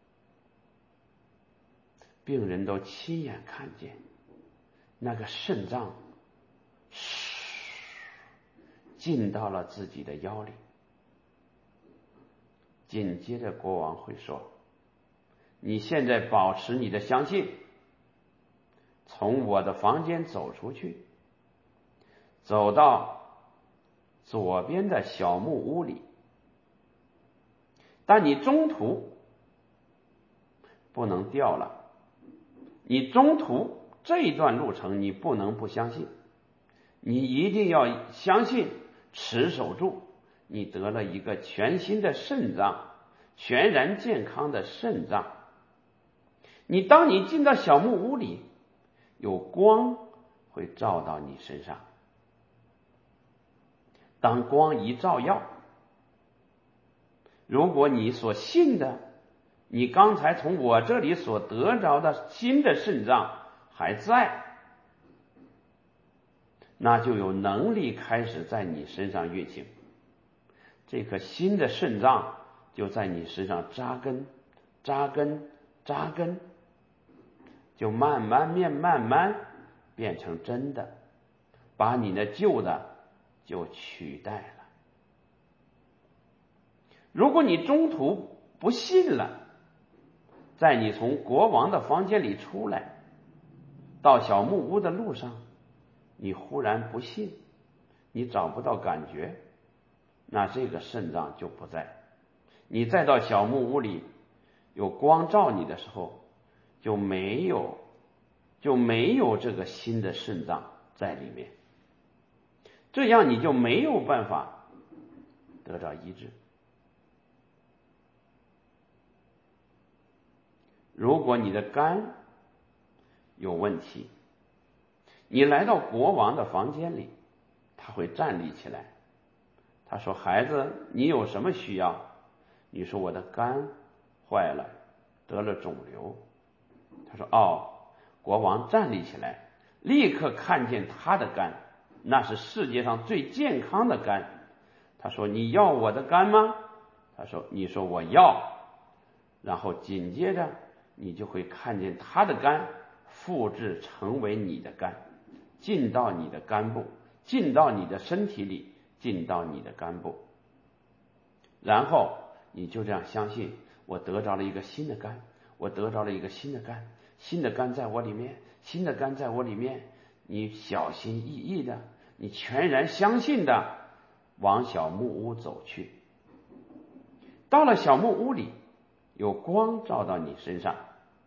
[SPEAKER 1] 病人都亲眼看见那个肾脏进到了自己的腰里。紧接着国王会说，你现在保持你的相信，从我的房间走出去，走到左边的小木屋里，但你中途不能掉了，你中途这一段路程你不能不相信，你一定要相信，持守住，你得了一个全新的肾脏，全然健康的肾脏。你当你进到小木屋里，有光会照到你身上，当光一照耀，如果你所信的，你刚才从我这里所得着的新的肾脏还在，那就有能力开始在你身上运行，这颗新的肾脏就在你身上扎根扎根扎根，就慢慢变慢慢变成真的，把你的旧的就取代了。如果你中途不信了，在你从国王的房间里出来，到小木屋的路上，你忽然不信，你找不到感觉，那这个肾脏就不在。你再到小木屋里有光照你的时候，就没有就没有这个新的肾脏在里面，这样你就没有办法得到医治。如果你的肝有问题。你来到国王的房间里，他会站立起来，他说：孩子，你有什么需要？你说我的肝坏了，得了肿瘤。他说：哦。国王站立起来，立刻看见他的肝，那是世界上最健康的肝。他说：你要我的肝吗？他说：你说我要。然后紧接着你就会看见他的肝复制成为你的肝，进到你的肝部，进到你的身体里，进到你的肝部。然后你就这样相信，我得着了一个新的肝，我得着了一个新的肝，新的肝在我里面，新的肝在我里面。你小心翼翼的，你全然相信的往小木屋走去。到了小木屋里，有光照到你身上，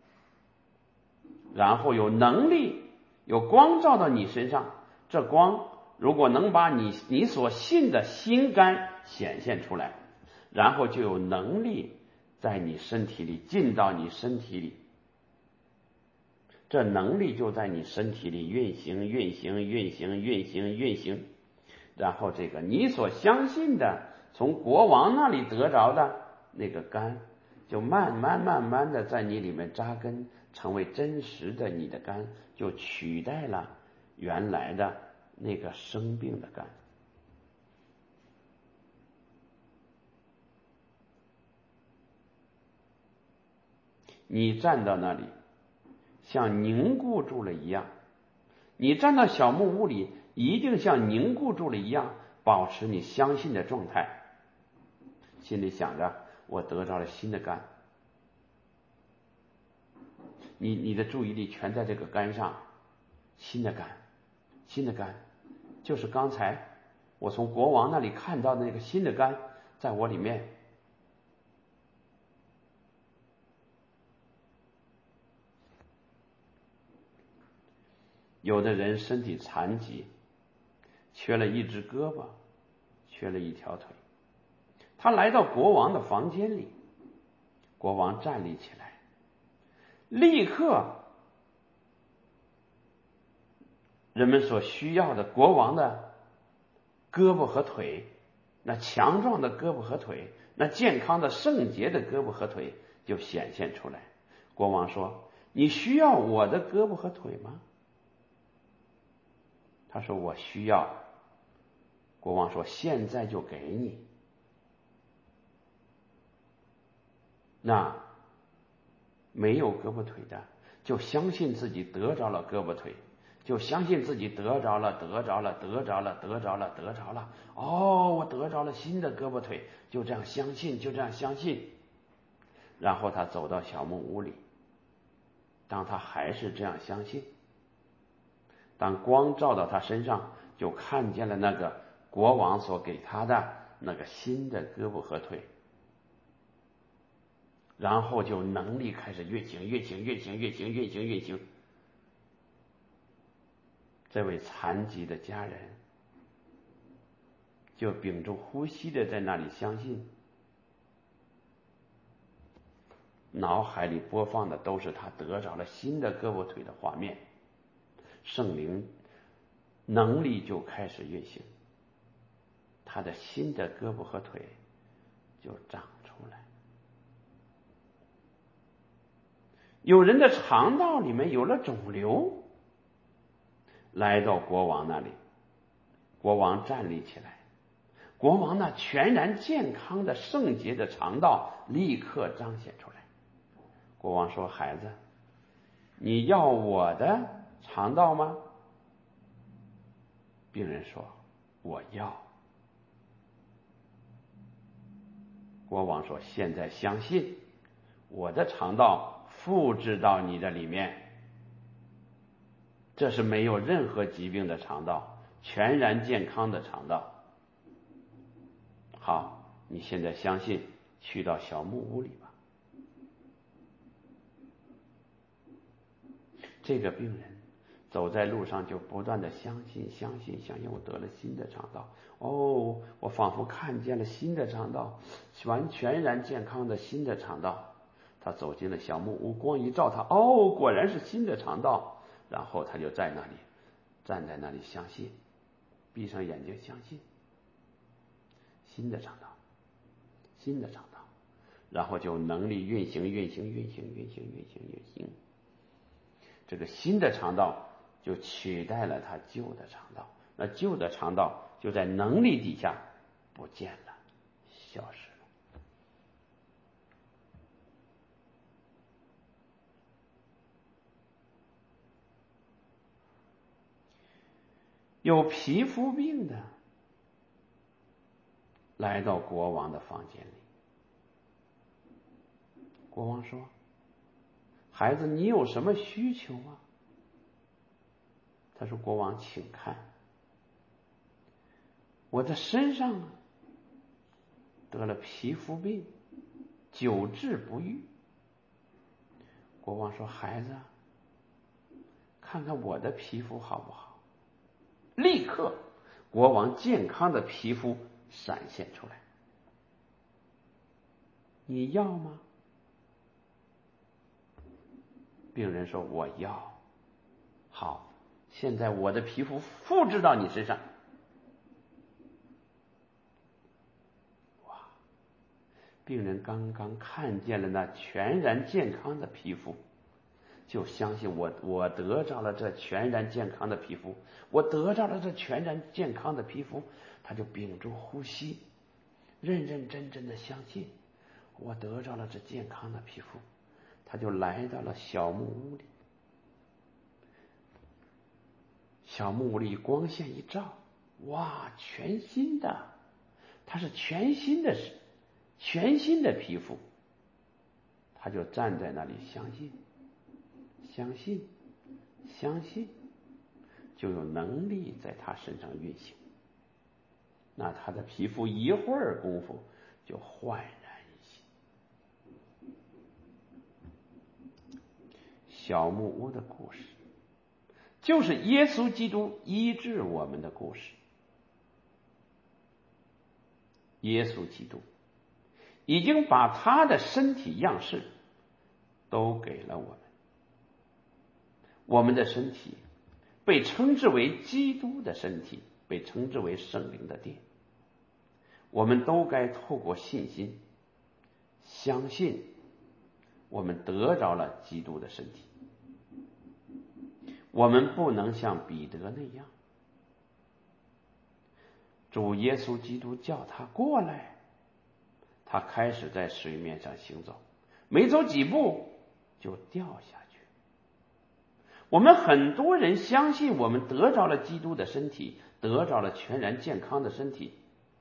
[SPEAKER 1] 然后有能力，有光照到你身上，这光如果能把你你所信的心肝显现出来，然后就有能力在你身体里，进到你身体里，这能力就在你身体里运行运行运行运行运行，然后这个你所相信的从国王那里得着的那个肝，就慢慢慢慢的在你里面扎根，成为真实的你的肝，就取代了原来的那个生病的肝。你站到那里像凝固住了一样，你站到小木屋里一定像凝固住了一样，保持你相信的状态，心里想着我得着了新的肝，你你的注意力全在这个肝上，新的肝，新的肝，就是刚才我从国王那里看到的那个新的肝在我里面。有的人身体残疾，缺了一只胳膊，缺了一条腿，他来到国王的房间里，国王站立起来，立刻人们所需要的国王的胳膊和腿，那强壮的胳膊和腿，那健康的圣洁的胳膊和腿就显现出来。国王说：你需要我的胳膊和腿吗？他说：我需要。国王说：现在就给你。那没有胳膊腿的就相信自己得着了胳膊腿，就相信自己得着了得着了得着了得着了得着了哦，我得着了新的胳膊腿，就这样相信，就这样相信。然后他走到小木屋里，当他还是这样相信，当光照到他身上，就看见了那个国王所给他的那个新的胳膊和腿，然后就能力开始运行运行运行运行运行运行。这位残疾的家人就屏住呼吸的在那里相信，脑海里播放的都是他得着了新的胳膊腿的画面，圣灵能力就开始运行，他的新的胳膊和腿就长出来。有人的肠道里面有了肿瘤，来到国王那里，国王站立起来，国王那全然健康的圣洁的肠道立刻彰显出来。国王说：孩子，你要我的肠道吗？病人说：我要。国王说：现在相信，我的肠道复制到你的里面，这是没有任何疾病的肠道，全然健康的肠道。好，你现在相信，去到小木屋里吧。这个病人走在路上就不断的相信相信相信，我得了新的肠道，哦，我仿佛看见了新的肠道，全全然健康的新的肠道。他走进了小木屋，光一照他，哦，果然是新的肠道。 然后他就在那里站在那里相信，闭上眼睛相信，新的肠道，新的肠道，然后就能力运行运行运行运行运行运行，这个新的肠道就取代了他旧的肠道，那旧的肠道就在能力底下不见了，消失了。有皮肤病的来到国王的房间里，国王说：孩子，你有什么需求啊？他说：国王请看，我的身上得了皮肤病，久治不愈。国王说：孩子，看看我的皮肤好不好？立刻国王健康的皮肤闪现出来。你要吗？病人说：我要。好，现在我的皮肤复制到你身上。哇！病人刚刚看见了那全然健康的皮肤，就相信我我得着了这全然健康的皮肤，我得着了这全然健康的皮肤，他就屏住呼吸，认认真真的相信我得着了这健康的皮肤，他就来到了小木屋里。小木屋里光线一照，哇，全新的，它是全新的全新的皮肤，他就站在那里相信相信相信，就有能力在他身上运行，那他的皮肤一会儿功夫就焕然一新。小木屋的故事就是耶稣基督医治我们的故事。耶稣基督已经把他的身体样式都给了我们，我们的身体被称之为基督的身体，被称之为圣灵的殿。我们都该透过信心相信我们得着了基督的身体。我们不能像彼得那样，主耶稣基督叫他过来，他开始在水面上行走，没走几步就掉下去。我们很多人相信我们得着了基督的身体，得着了全然健康的身体，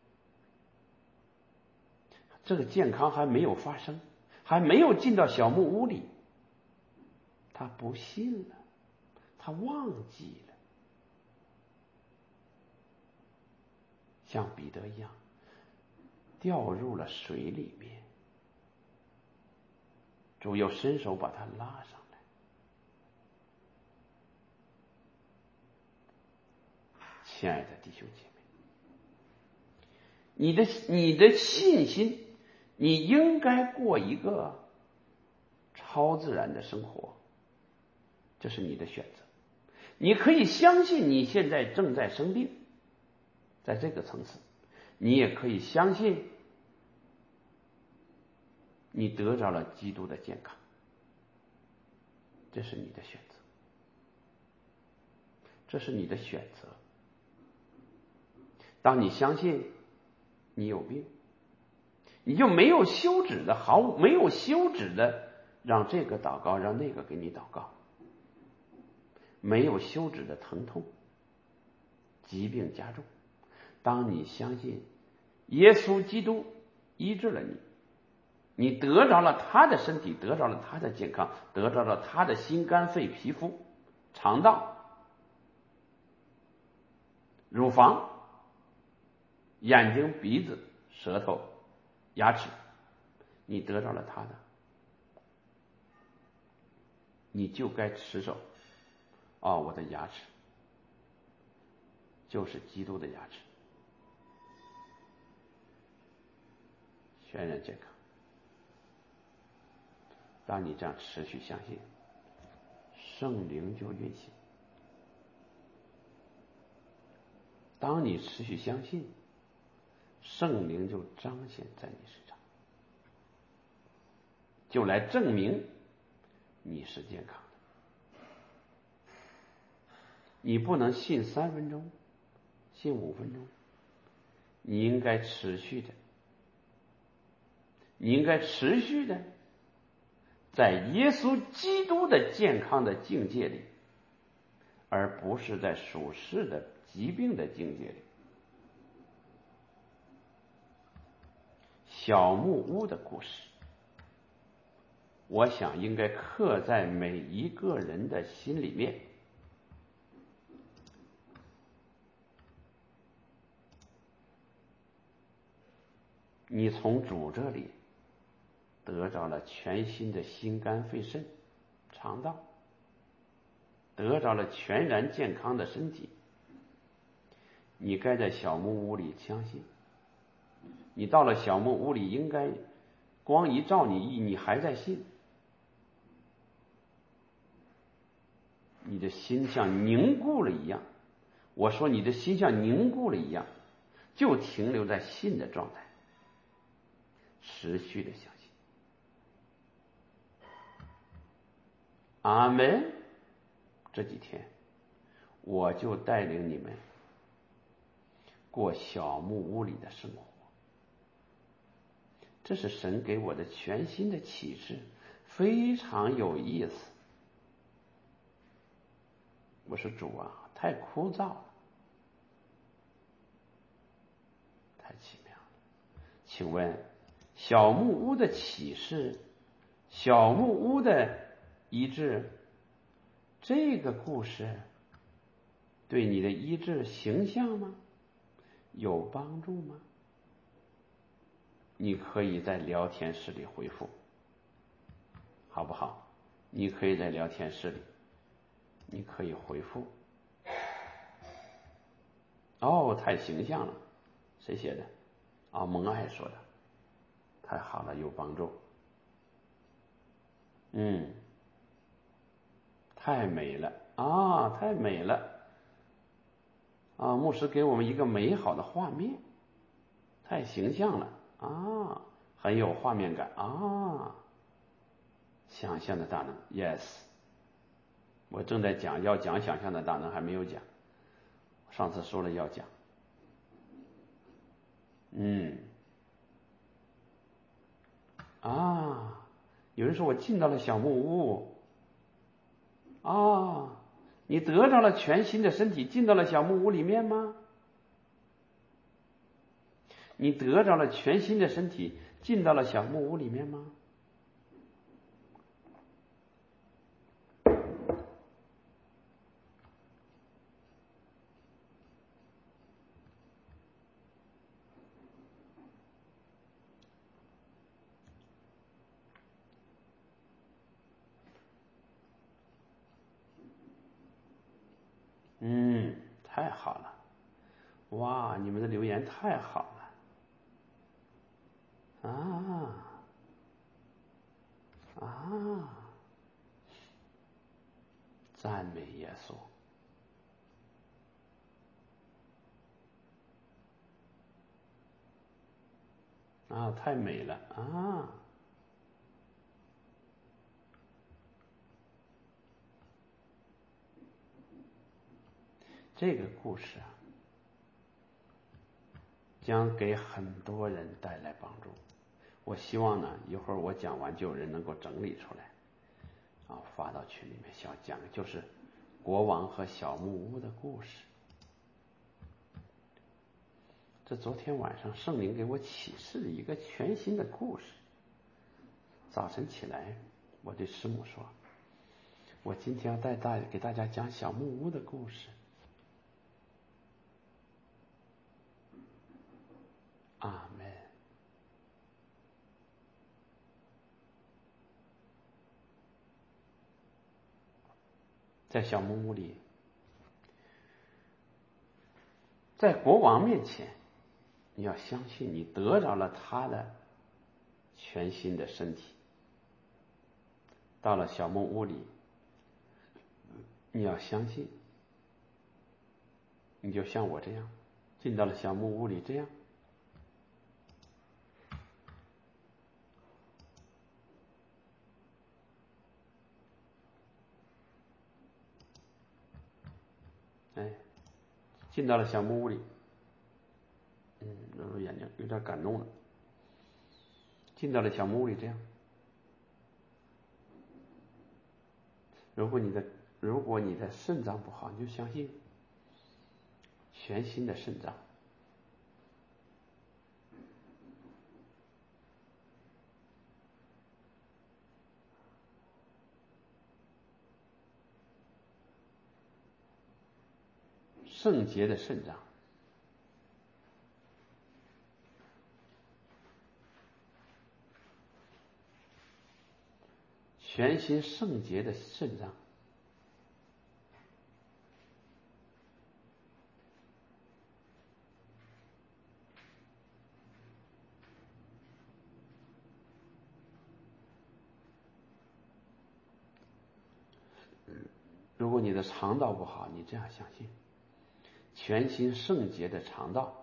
[SPEAKER 1] 这个健康还没有发生，还没有进到小木屋里，他不信了，他忘记了，像彼得一样掉入了水里面，主又伸手把他拉上来。亲爱的弟兄姐妹，你的你的信心，你应该过一个超自然的生活，这是你的选择。你可以相信你现在正在生病，在这个层次，你也可以相信你得着了基督的健康，这是你的选择，这是你的选择。当你相信你有病，你就没有休止的毫没有休止的让这个祷告，让那个给你祷告，没有休止的疼痛，疾病加重。当你相信耶稣基督医治了你，你得着了他的身体，得着了他的健康，得着了他的心肝肺皮肤肠道乳房眼睛鼻子舌头牙齿，你得着了他的，你就该持守，哦，我的牙齿就是基督的牙齿，全然健康。当你这样持续相信， 圣灵就运行。当你持续相信，圣灵就彰显在你身上，就来证明你是健康的。你不能信三分钟，信五分钟，你应该持续的，你应该持续的在耶稣基督的健康的境界里，而不是在属世的疾病的境界里。小木屋的故事，我想应该刻在每一个人的心里面。你从主这里得着了全新的心肝肺肾肠道，得着了全然健康的身体。你该在小木屋里相信，你到了小木屋里，应该光一照你，你还在信，你的心像凝固了一样。我说你的心像凝固了一样，就停留在信的状态，持续的相信。阿门。这几天我就带领你们过小木屋里的生活，这是神给我的全新的启示，非常有意思。我说主啊，太枯燥了，太奇妙了。请问小木屋的启示，小木屋的医治，这个故事对你的医治形象吗？有帮助吗？你可以在聊天室里回复，好不好？你可以在聊天室里，你可以回复。哦，太形象了，谁写的？啊、哦，蒙爱说的，太好了，有帮助。嗯，太美了啊，太美了啊！牧师给我们一个美好的画面，太形象了啊，很有画面感啊！想象的大能 ，yes， 我正在讲，要讲想象的大能，还没有讲。上次说了要讲，嗯，啊，有人说我进到了小木屋，啊，你得到了全新的身体，进到了小木屋里面吗？你得着了全新的身体，进到了小木屋里面吗？嗯，太好了，哇，你们的留言太好了，啊啊，赞美耶稣。啊，太美了啊！这个故事啊，将给很多人带来帮助。我希望呢，一会儿我讲完就有人能够整理出来，啊，发到群里面。小讲就是国王和小木屋的故事。这昨天晚上圣灵给我启示了一个全新的故事。早晨起来，我对师母说：“我今天要带大给大家讲小木屋的故事。”阿门。在小木屋里，在国王面前，你要相信你得着了他的全新的身体。到了小木屋里， 你要相信，你就像我这样进到了小木屋里，这样哎，进到了小木屋里，嗯，揉揉眼睛，有点感动了。进到了小木屋里，这样。如果你的如果你的肾脏不好，你就相信全新的肾脏。圣洁的肾脏，全新圣洁的肾脏。如果你的肠道不好，你这样相信全新圣洁的肠道。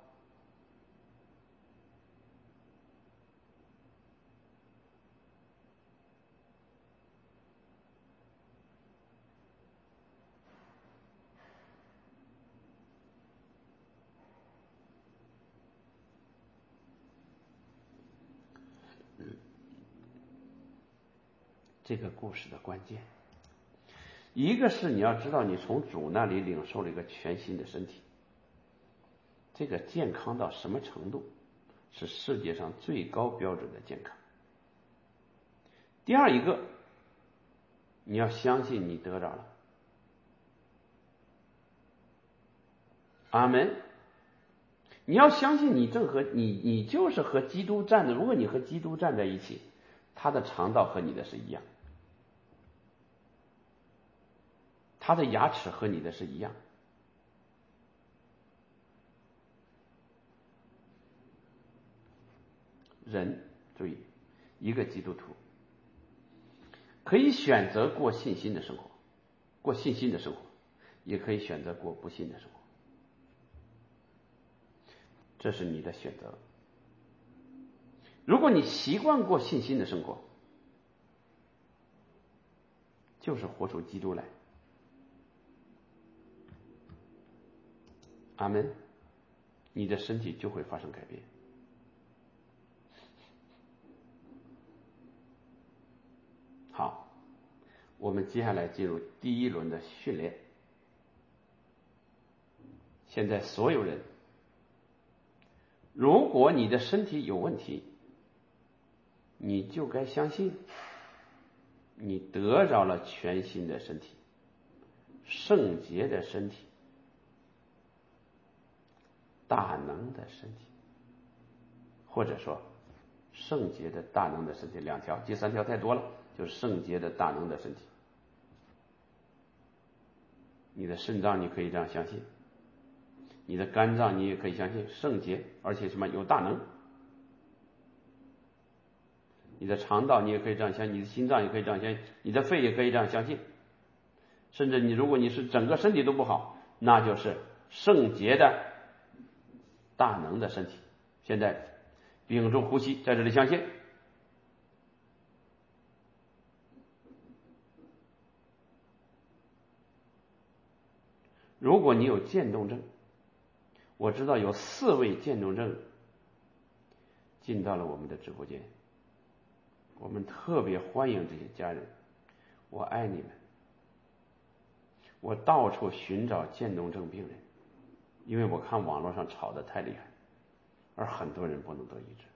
[SPEAKER 1] 这个故事的关键，一个是你要知道你从主那里领受了一个全新的身体，这个健康到什么程度，是世界上最高标准的健康。第二一个，你要相信你得着了，阿门。你要相信你正和你你就是和基督站的，如果你和基督站在一起，他的肠道和你的是一样，他的牙齿和你的是一样。人注意，一个基督徒可以选择过信心的生活，过信心的生活，也可以选择过不信的生活，这是你的选择。如果你习惯过信心的生活，就是活出基督来，阿门，你的身体就会发生改变。好，我们接下来进入第一轮的训练。现在所有人，如果你的身体有问题，你就该相信你得着了全新的身体，圣洁的身体，大能的身体，或者说圣洁的大能的身体，两条，第三条太多了，就是圣洁的大能的身体。你的肾脏你可以这样相信，你的肝脏你也可以相信圣洁，而且什么有大能。你的肠道你也可以这样相信，你的心脏也可以这样相信，你的肺也可以这样相信，甚至你如果你是整个身体都不好，那就是圣洁的大能的身体。现在屏住呼吸，在这里相信。如果你有渐冻症，我知道有四位渐冻症进到了我们的直播间，我们特别欢迎这些家人，我爱你们。我到处寻找渐冻症病人，因为我看网络上吵得太厉害，而很多人不能得医治。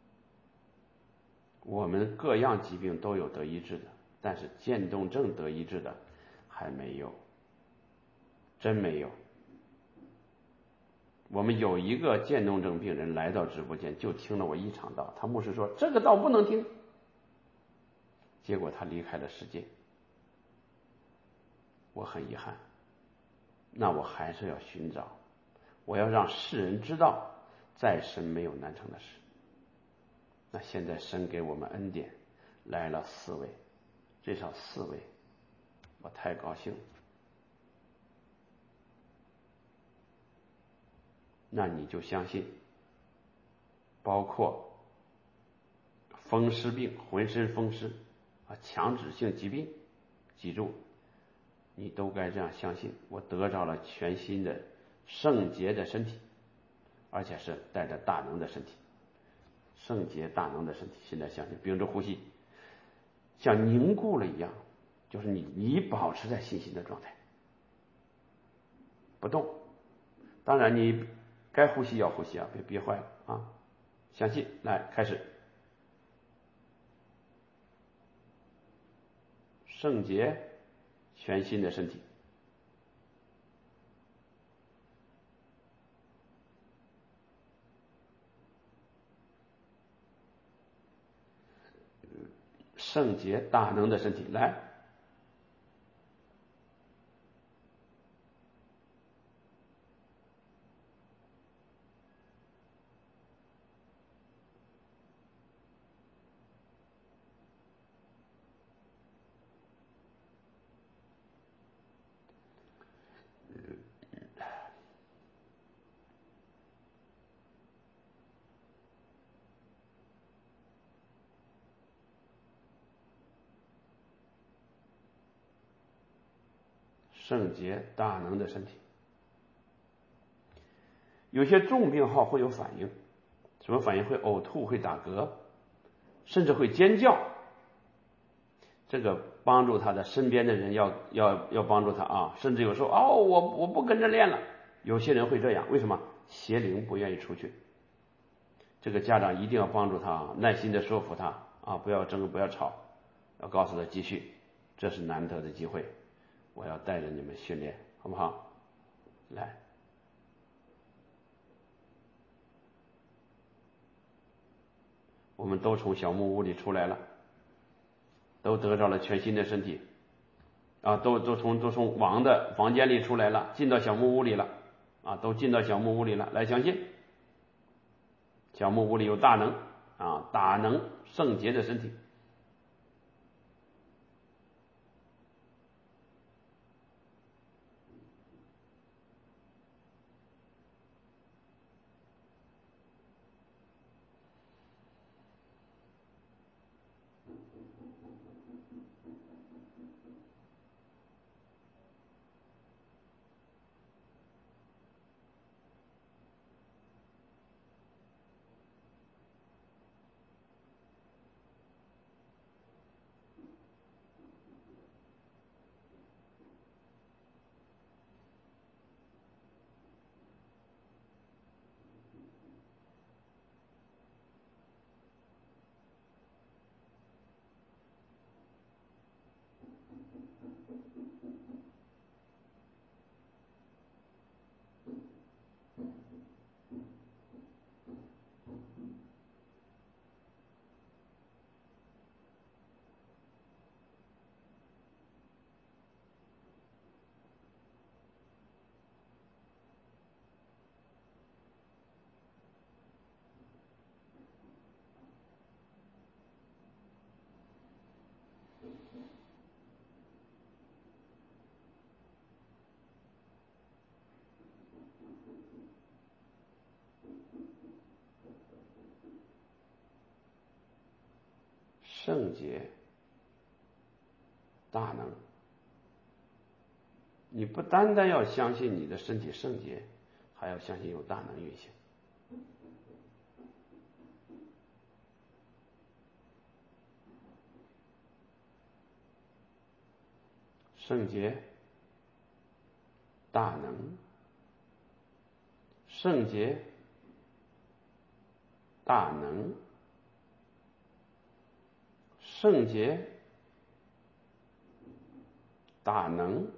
[SPEAKER 1] 我们各样疾病都有得医治的，但是渐冻症得医治的还没有，真没有。我们有一个渐冻症病人来到直播间，就听了我一场道，他牧师说这个道不能听，结果他离开了世界。我很遗憾，那我还是要寻找，我要让世人知道，在神没有难成的事。那现在神给我们恩典，来了四位，至少四位，我太高兴了。 那你就相信，包括风湿病、浑身风湿啊、强直性疾病，记住，你都该这样相信，我得着了全新的圣洁的身体，而且是带着大能的身体，圣洁大能的身体。现在相信，屏住呼吸，像凝固了一样，就是你你保持在信心的状态，不动。当然你该呼吸要呼吸啊，别憋坏了啊！相信，来开始。圣洁全新的身体，圣洁大能的身体，来。圣洁大能的身体，有些重病号会有反应，什么反应？会呕吐，会打嗝，甚至会尖叫。这个帮助他的身边的人要要要帮助他啊，甚至有时候哦，我我不跟着练了。有些人会这样，为什么？邪灵不愿意出去。这个家长一定要帮助他，耐心的说服他啊，不要争，不要吵，要告诉他继续，这是难得的机会，我要带着你们训练，好不好？来，我们都从小木屋里出来了，都得到了全新的身体啊，都都从都从王的房间里出来了，进到小木屋里了啊，都进到小木屋里了。来，相信小木屋里有大能啊，大能圣洁的身体。圣洁大能，你不单单要相信你的身体圣洁，还要相信有大能运行。圣洁大能，圣洁大能，圣洁大能，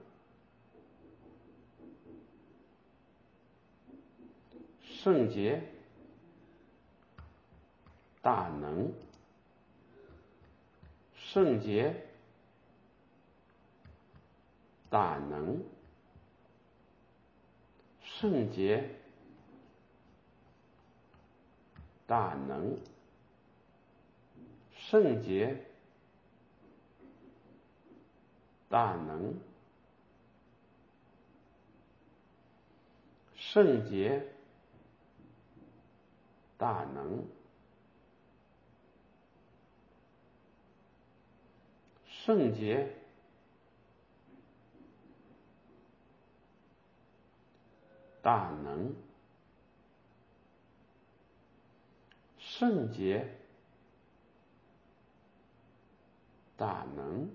[SPEAKER 1] 圣洁大能，圣洁大能，圣洁大能，圣洁大能，圣洁大能，圣洁，大能，圣洁，大能。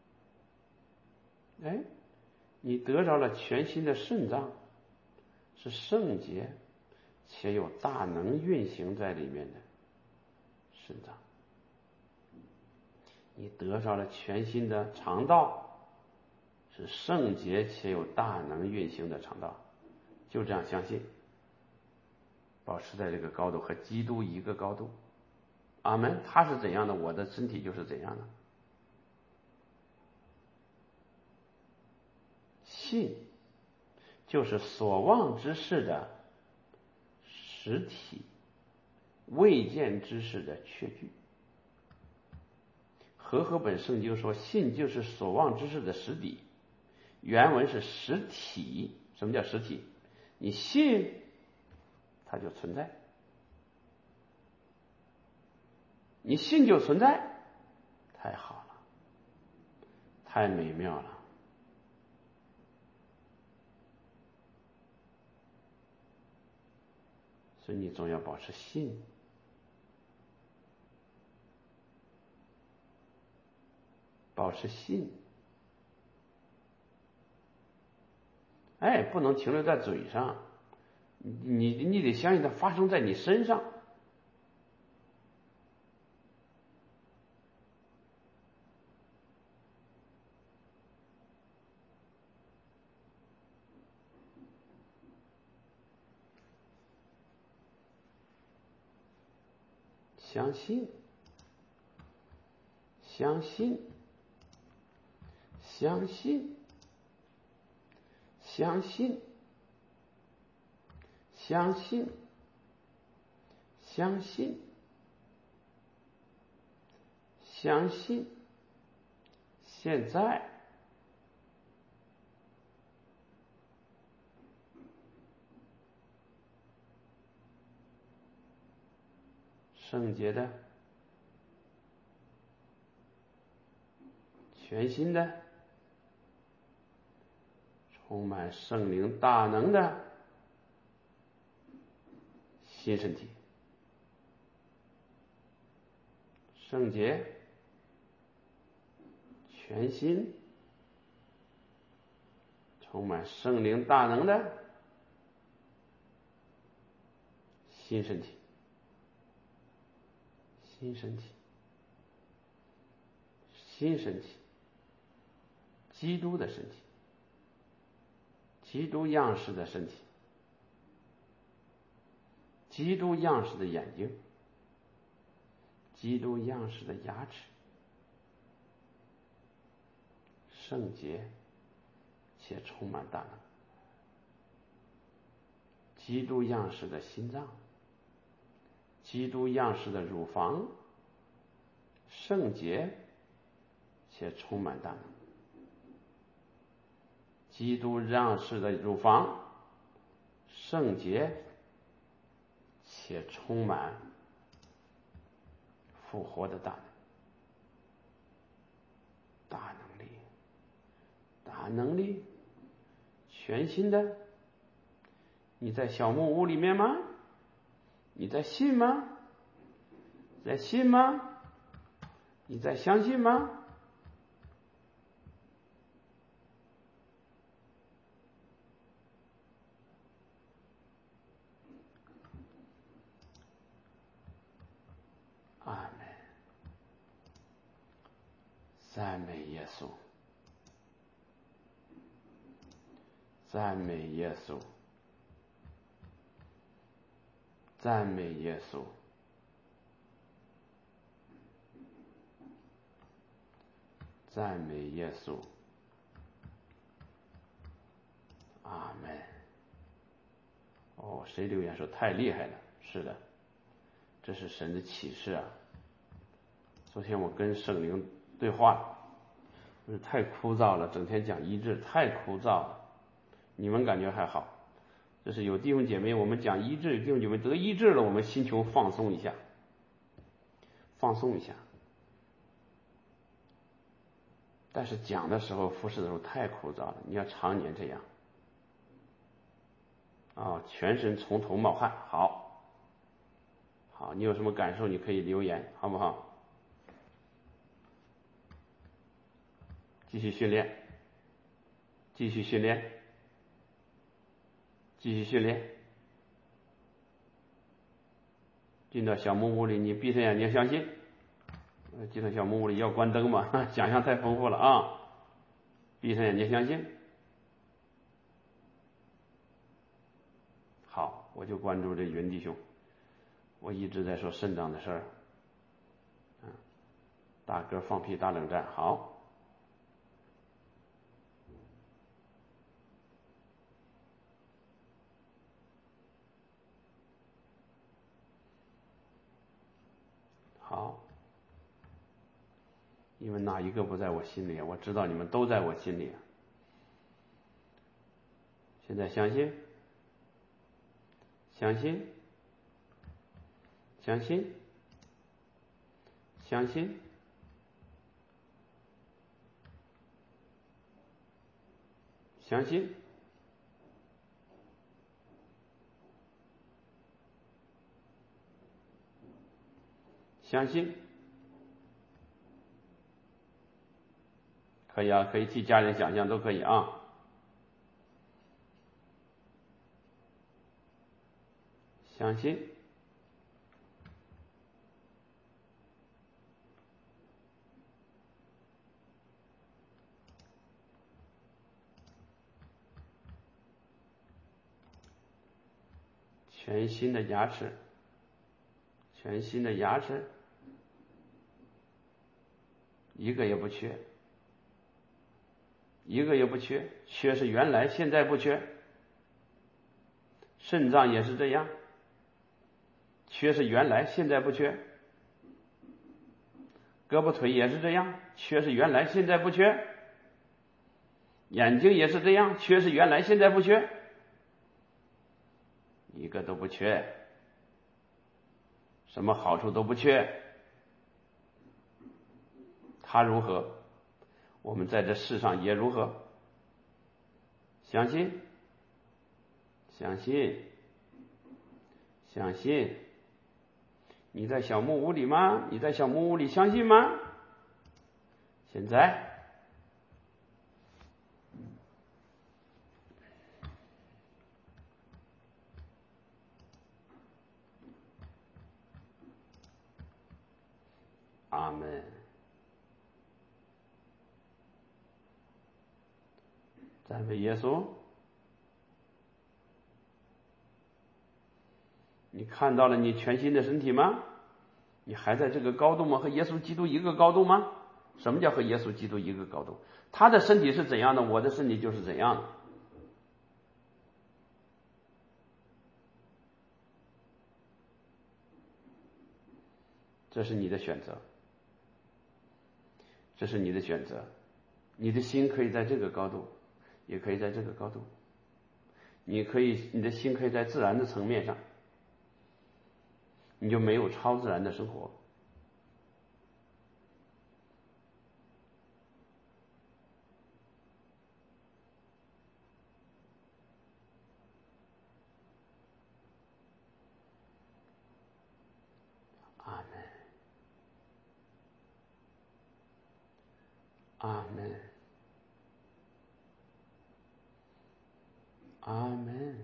[SPEAKER 1] 哎，你得着了全新的肾脏，是圣洁且有大能运行在里面的肾脏。你得着了全新的肠道，是圣洁且有大能运行的肠道。就这样相信，保持在这个高度，和基督一个高度。阿门。他是怎样的，我的身体就是怎样的。信就是所望之事的实体，未见之事的确据。和合本圣经说，信就是所望之事的实底，原文是实体。什么叫实体？你信它就存在，你信就存在，太好了，太美妙了。所以你总要保持信，保持信。哎，不能停留在嘴上，你你得相信它发生在你身上。相信，相信，相信，相信，相信，相信，相信，现在圣洁的、全新的、充满圣灵大能的新身体，圣洁、全新、充满圣灵大能的新身体，新身体，新身体，基督的身体，基督样式的身体，基督样式的眼睛，基督样式的牙齿，圣洁且充满大能，基督样式的心脏，基督样式的乳房，圣洁且充满大能，基督样式的乳房，圣洁且充满复活的大能，大能力，大能力，全新的。你在小木屋里面吗？你在信吗？在信吗？你在相信吗？阿门。赞美耶稣，赞美耶稣，赞美耶稣，赞美耶稣。阿门。哦，谁留言说太厉害了？是的，这是神的启示啊。昨天我跟圣灵对话，就是太枯燥了，整天讲医治太枯燥了。你们感觉还好？ 这是有弟兄姐妹，我们讲医治，弟兄姐妹得医治了，我们心情放松一下，放松一下。但是讲的时候，服侍的时候太枯燥了，你要常年这样。啊，全身从头冒汗，好，好，你有什么感受，你可以留言，好不好？继续训练，继续训练，继续训练。进到小木屋里，你闭上眼睛相信。进到小木屋里要关灯嘛，想象太丰富了啊！闭上眼睛相信。好，我就关注这云弟兄，我一直在说肾脏的事儿。嗯，大哥放屁打冷战，好。好，你们哪一个不在我心里？我知道你们都在我心里。现在相信，相信，相信，相信，相信，相信。可以啊，可以替家人想象，都可以啊。相信，全新的牙齿，全新的牙齿，一个也不缺，一个也不缺，缺是原来，现在不缺。肾脏也是这样，缺是原来，现在不缺。胳膊腿也是这样，缺是原来，现在不缺。眼睛也是这样，缺是原来，现在不缺。一个都不缺，什么好处都不缺。他如何，我们在这世上也如何。相信，相信，相信。你在小木屋里吗？你在小木屋里相信吗？现在，阿门。赞美耶稣。你看到了你全新的身体吗？你还在这个高度吗？和耶稣基督一个高度吗？什么叫和耶稣基督一个高度？他的身体是怎样的，我的身体就是怎样的。这是你的选择，这是你的选择。你的心可以在这个高度，也可以在这个高度。你可以，你的心可以在自然的层面上，你就没有超自然的生活。阿门，阿门，阿门。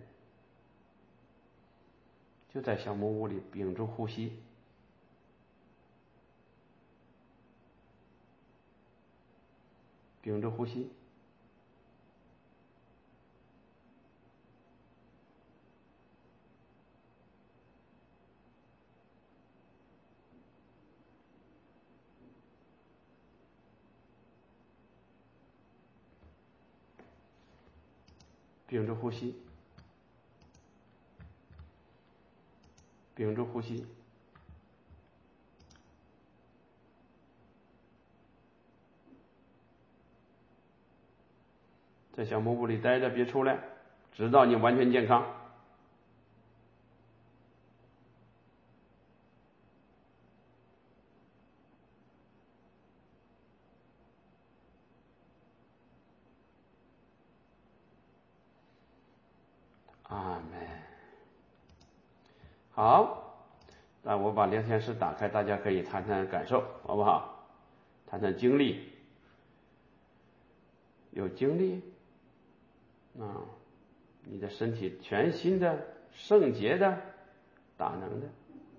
[SPEAKER 1] 就在小木屋里屏住呼吸，屏住呼吸。屏住呼吸，屏住呼吸。在小木屋里待着，别出来，直到你完全健康。 阿门。好，那我把聊天室打开，大家可以谈谈感受，好不好？谈谈经历，有经历啊，你的身体全新的、圣洁的、大能的，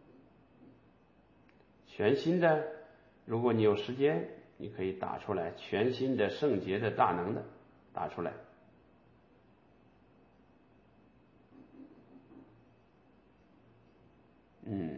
[SPEAKER 1] 全新的。如果你有时间，你可以打出来，全新的、圣洁的、大能的，打出来。嗯，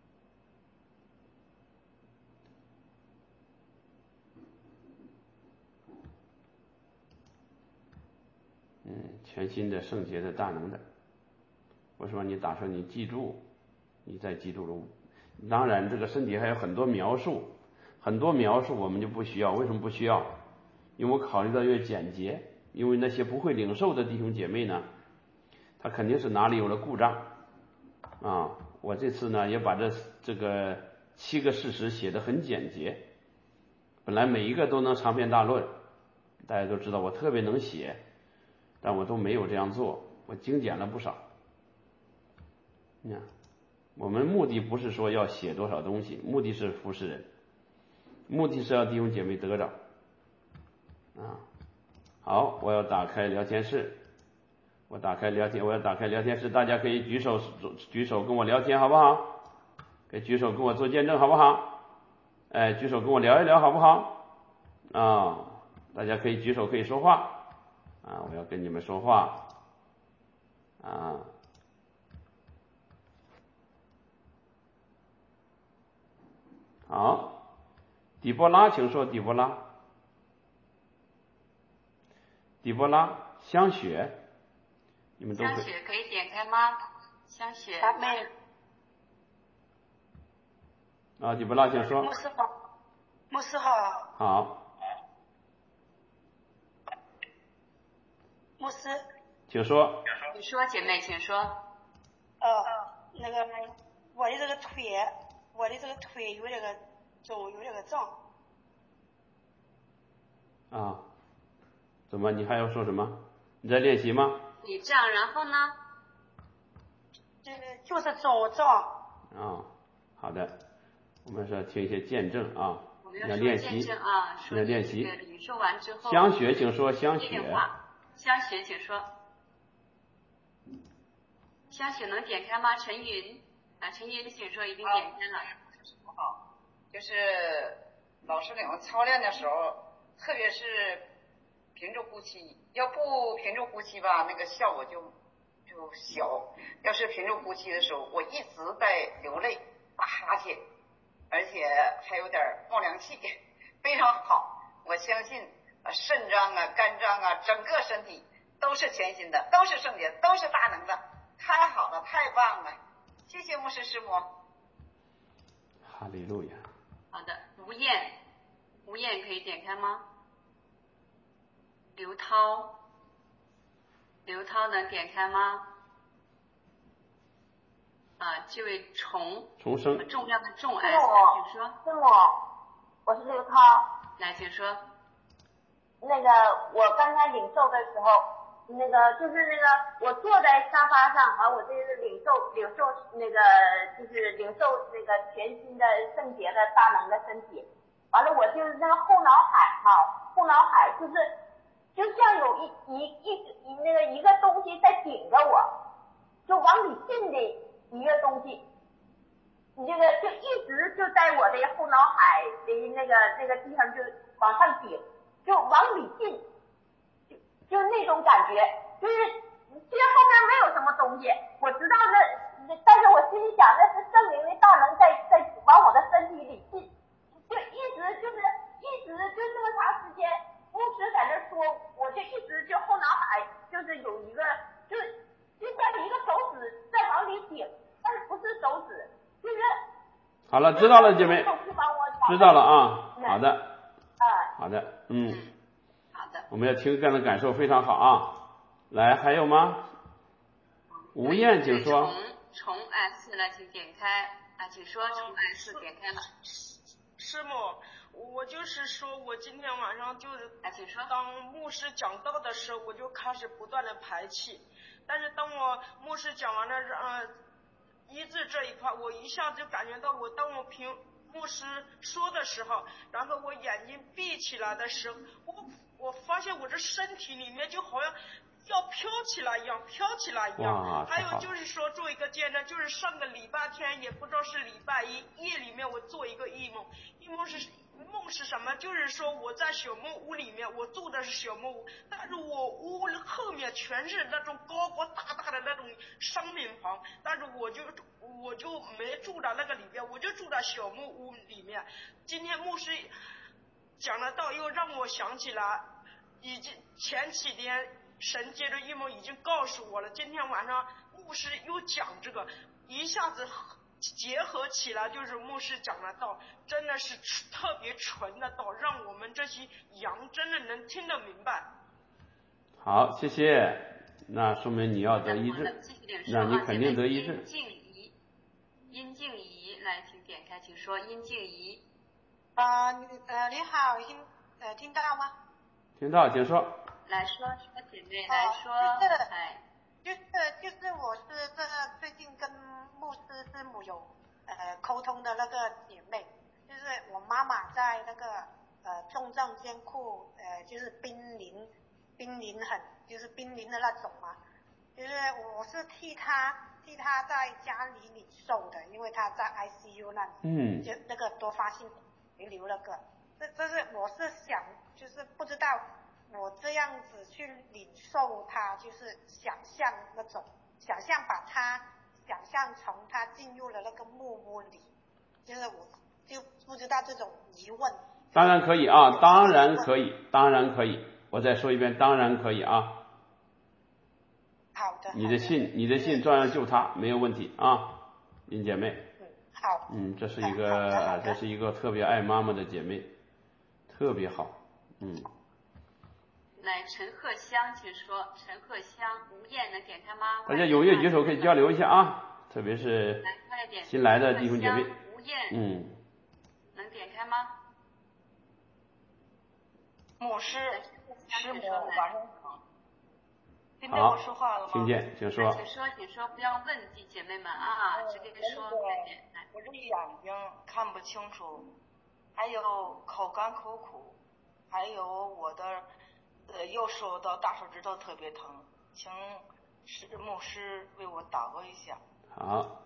[SPEAKER 1] 嗯，全新的、圣洁的、大能的。为什么你打出你记住，你再记住了？当然，这个身体还有很多描述，很多描述我们就不需要。为什么不需要？因为我考虑到越简洁，因为那些不会领受的弟兄姐妹呢，他肯定是哪里有了故障啊。我这次呢也把这这个七个事实写得很简洁，本来每一个都能长篇大论，大家都知道我特别能写，但我都没有这样做，我精简了不少。你看，我们目的不是说要写多少东西，目的是服侍人，目的是要弟兄姐妹得着啊。好，我要打开聊天室，我打开聊天，我要打开聊天室，大家可以举手举手跟我聊天，好不好？可以举手跟我做见证，好不好？哎，举手跟我聊一聊，好不好？啊，大家可以举手，可以说话啊，我要跟你们说话啊。好，底波拉，请说，底波拉。底波拉，香雪，你们都
[SPEAKER 2] 香雪可以点开吗？香雪。阿妹。
[SPEAKER 1] 啊，底波拉，请说。
[SPEAKER 3] 牧师好，牧师好。
[SPEAKER 1] 好。
[SPEAKER 3] 牧师。
[SPEAKER 1] 请说。
[SPEAKER 2] 你说，姐妹，请说。
[SPEAKER 3] 呃，那个我的这个腿，我的这个腿有这个肿，有这个胀。
[SPEAKER 1] 啊。怎么？你还要说什么？你在练习吗？
[SPEAKER 2] 你胀，然后呢？
[SPEAKER 3] 这个就是肿胀。
[SPEAKER 1] 啊，好的，我们是要听一些见证啊。
[SPEAKER 2] 我们要说见证啊，说
[SPEAKER 1] 练习。
[SPEAKER 2] 领受完之后。
[SPEAKER 1] 香雪，请说，香雪。
[SPEAKER 2] 香雪，请说。香雪能点开吗？陈云啊，陈云，请说，已经点开了。
[SPEAKER 4] 好，就是老师领操练的时候，特别是屏住呼气，要不屏住呼气吧，那个效果就就小；要是屏住呼气的时候，我一直在流泪、打哈欠，而且还有点冒凉气，非常好。我相信啊，肾脏啊、肝脏啊，整个身体都是全新的，都是圣洁，都是大能的，太好了，太棒了！谢谢牧师师母。
[SPEAKER 1] 哈利路亚。
[SPEAKER 2] 好的，吴燕，吴燕可以点开吗？刘涛，刘涛能点开吗？啊，这位重
[SPEAKER 1] 重生
[SPEAKER 2] 重量的重 S， 请说。
[SPEAKER 5] 师母，我是刘涛。
[SPEAKER 2] 来，请说。
[SPEAKER 5] 那个我刚才领受的时候，那个就是那个我坐在沙发上，而我这是领受领受那个就是领受那个全新的圣洁的大能的身体。完了，我就是那个后脑海哈，后脑海就是。就像有一一一一那个一个东西在顶着我，就往里进的一个东西，你这个就一直就在我的后脑海的那个那个地方就往上顶，就往里进，就就那种感觉，就是其实后面没有什么东西，我知道那，但是我心里想那是圣灵的大能在在往我的身体里进，就一直就是一直就那么长时间。牧师在那说，我就一直就后脑海就是有一个，就就像一个手指在往里顶，但是不是手指，就是。
[SPEAKER 1] 好了，知道了，姐妹。知道了啊，好的。
[SPEAKER 5] 啊。
[SPEAKER 1] 好的，嗯。
[SPEAKER 2] 好的。
[SPEAKER 1] 我们要听个人的感受，非常好啊。来，还有吗？吴燕，请说。
[SPEAKER 2] 重 S 来，请点开啊，请说，重 S 点开了。
[SPEAKER 3] 师母。我就是说，我今天晚上就是
[SPEAKER 2] 当
[SPEAKER 3] 牧师讲道的时候，我就开始不断的排气， 但是当我牧师讲完了呃医治这一块，我一下子就感觉到我当我凭牧师说的时候，然后我眼睛闭起来的时候，我我发现我这身体里面就好像要飘起来一样，飘起来一样。还有就是说做一个见证，就是上个礼拜天，也不知道是礼拜一夜里面我做一个异梦，异梦是梦是什么？就是说我在小木屋里面，我住的是小木屋，但是我屋后面全是那种高高大大的那种商品房，但是我就我就没住在那个里面，我就住在小木屋里面。今天牧师讲了道，又让我想起来，已经前几天神借着异梦已经告诉我了，今天晚上牧师又讲这个，一下子结合起来，就是牧师讲的道，真的是特别纯的道，让我们这些羊真的能听得明白。
[SPEAKER 1] 好，谢谢。那说明你要得医治，那你肯定得医治。
[SPEAKER 2] 殷静怡，殷静怡，来，请点开，请说，殷静怡。
[SPEAKER 3] 啊、呃，呃，你好，听呃听到吗？
[SPEAKER 1] 听到，请说。
[SPEAKER 2] 来说说姐妹，来说，
[SPEAKER 3] 就是
[SPEAKER 2] 哎，
[SPEAKER 3] 就是就是我是这最近跟牧师师母有呃沟通的那个姐妹，就是我妈妈在那个呃重症监护呃就是濒临濒临很就是濒临的那种嘛，就是我是替她替她在家里领受的，因为她在 I C U 那里，
[SPEAKER 1] 嗯，
[SPEAKER 3] 就那个多发性遗留那个，这这是我是想就是不知道。我这样子去领受它，就是想象那种，想象把它想象从它进入了那个木屋里，就是我就不知道这种疑问。
[SPEAKER 1] 当然可以啊，当然可以，当然可以。我再说一遍，当然可以啊。
[SPEAKER 3] 好的。
[SPEAKER 1] 你的信，你的信照样救他，没有问题啊，林姐妹。
[SPEAKER 3] 嗯，好。
[SPEAKER 1] 嗯，这是一个，这是一个特别爱妈妈的姐妹，特别好，嗯。
[SPEAKER 2] 来，陈鹤香，请说。陈鹤香，吴燕能点开吗？
[SPEAKER 1] 大家踊跃举手，可以交流一下啊，特别是新来的弟兄姐妹。
[SPEAKER 2] 吴燕，
[SPEAKER 1] 嗯，
[SPEAKER 2] 能点开吗？
[SPEAKER 4] 牧师，师母，晚上好。听见
[SPEAKER 1] 好
[SPEAKER 4] 我说话了吗？
[SPEAKER 1] 听见，请说。
[SPEAKER 2] 请说，请说，不要问弟姐妹们啊，直接说。
[SPEAKER 4] 我这眼睛看不清楚，还有口干口苦，还有我的。呃，右手到大手指头特别疼，请师牧师为我祷告一下。
[SPEAKER 1] 好，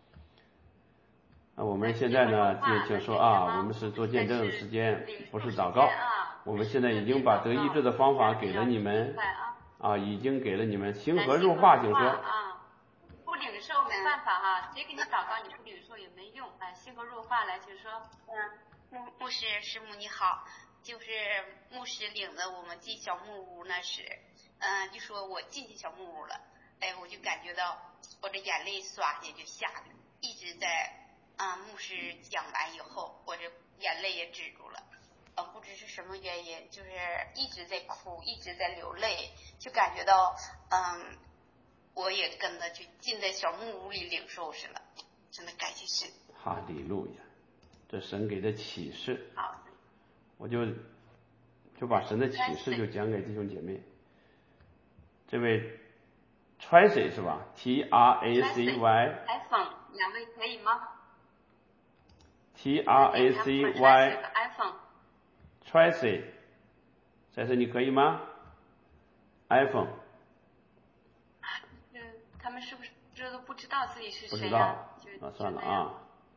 [SPEAKER 1] 那我们现在呢，就请说啊，我们是做见证的时间，不是祷告。我们现在已经把得医治的方法给了你们，啊，已经给了你们。星河入化，请说。
[SPEAKER 2] 啊，不领受没办法哈，谁给你祷告你不领受也没用。哎，星河入化，来，请说。
[SPEAKER 6] 嗯，牧牧师师母你好。就是牧师领了我们进小木屋那时，嗯、呃，就说我进去小木屋了，哎，我就感觉到我这眼泪唰下就下来，一直在啊、呃，牧师讲完以后，我这眼泪也止住了，呃，不知是什么原因，就是一直在哭，一直在流泪，就感觉到嗯，我也跟着就进在小木屋里领受去了，真的感谢神。
[SPEAKER 1] 哈利路亚，这神给的启示。
[SPEAKER 2] 好。
[SPEAKER 1] 我就就把神的启示就讲给弟兄姐妹。这位 Tracy 是吧 ？T R A C Y。iPhone
[SPEAKER 2] 两位可以吗
[SPEAKER 1] ？T R A C Y。Tracy，Tracy 你可以吗 ？iPhone。
[SPEAKER 2] 嗯，他们是不是这都不知道自己是谁、啊？
[SPEAKER 1] 不知道，那算了啊。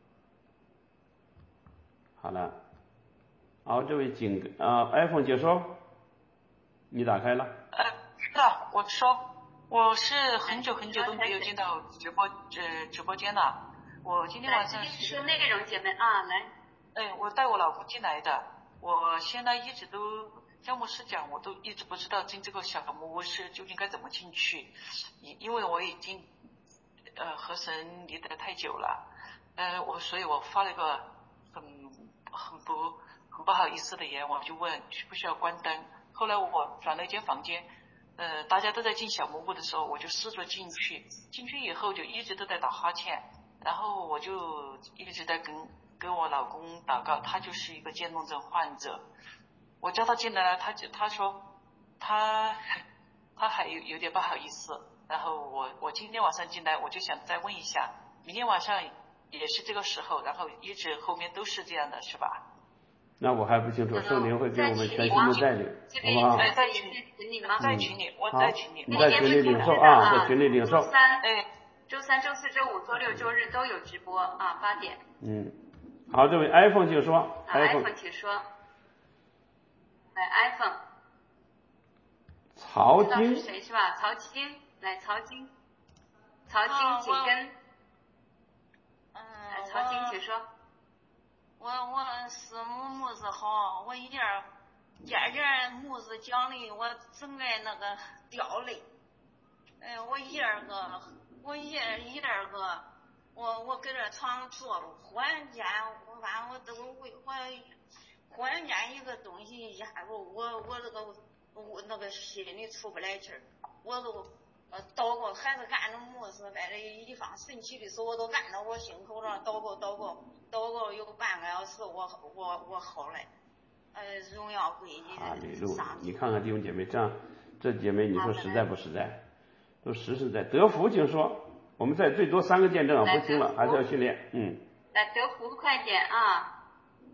[SPEAKER 1] 好了。好，这位景啊 ，iPhone 解说，你打开了。
[SPEAKER 7] 呃，是的，我说，我是很久很久都没有进到直播呃直播间了。我今天晚上是
[SPEAKER 2] 说内容姐妹啊，来。
[SPEAKER 7] 哎，我带我老公进来的。我现在一直都像牧师讲，我都一直不知道进这个小木屋是究竟该怎么进去，因因为我已经呃和神离得太久了，呃，我所以我发了一个很很不。很不好意思的言，我就问需不需要关灯。后来我转了一间房间，呃，大家都在进小木屋的时候，我就试着进去。进去以后就一直都在打哈欠，然后我就一直在跟跟我老公祷告，他就是一个渐冻症患者。我叫他进来了，他就他说他他还有有点不好意思， 然后我我今天晚上进来，我就想再问一下，明天晚上也是这个时候，然后一直后面都是这样的，是吧？
[SPEAKER 1] 那我还不清楚，圣灵会给我们全新的带领，好不好？
[SPEAKER 7] 哎，在群里吗？在群里，我在群里。
[SPEAKER 1] 你在群里领受啊，在群里领受。
[SPEAKER 2] 周三，哎，周三、周四周五、周六、周日都有直播啊，八点。
[SPEAKER 1] 嗯，好，这位 iPhone 请说。
[SPEAKER 2] 啊 iPhone 请说。来 iPhone。
[SPEAKER 1] 曹晶。
[SPEAKER 2] 知道是谁是吧？曹晶，来曹晶。曹晶紧跟。
[SPEAKER 8] 嗯。
[SPEAKER 2] 曹晶请说。
[SPEAKER 8] 我我师母母子好，我一点点点母子讲的，我总爱那个掉泪。哎，我一点个，我一一点个，我我搁这床坐着，忽然间我反正我都为我忽然间一个东西压住我，我这个我那个心里出不来气儿，我都呃祷告，孩子干着么事，在这一方神奇的时候，我都按到我心口上祷告祷告。祷告有半个小时，我我我好了，呃，荣耀归你
[SPEAKER 1] 哈利路亚！你看看弟兄姐妹，这样这姐妹你说实在不实在？都实实在。德福请说，我们再最多三个见证，不听了，还是要训练。嗯。
[SPEAKER 2] 来，德福快点啊！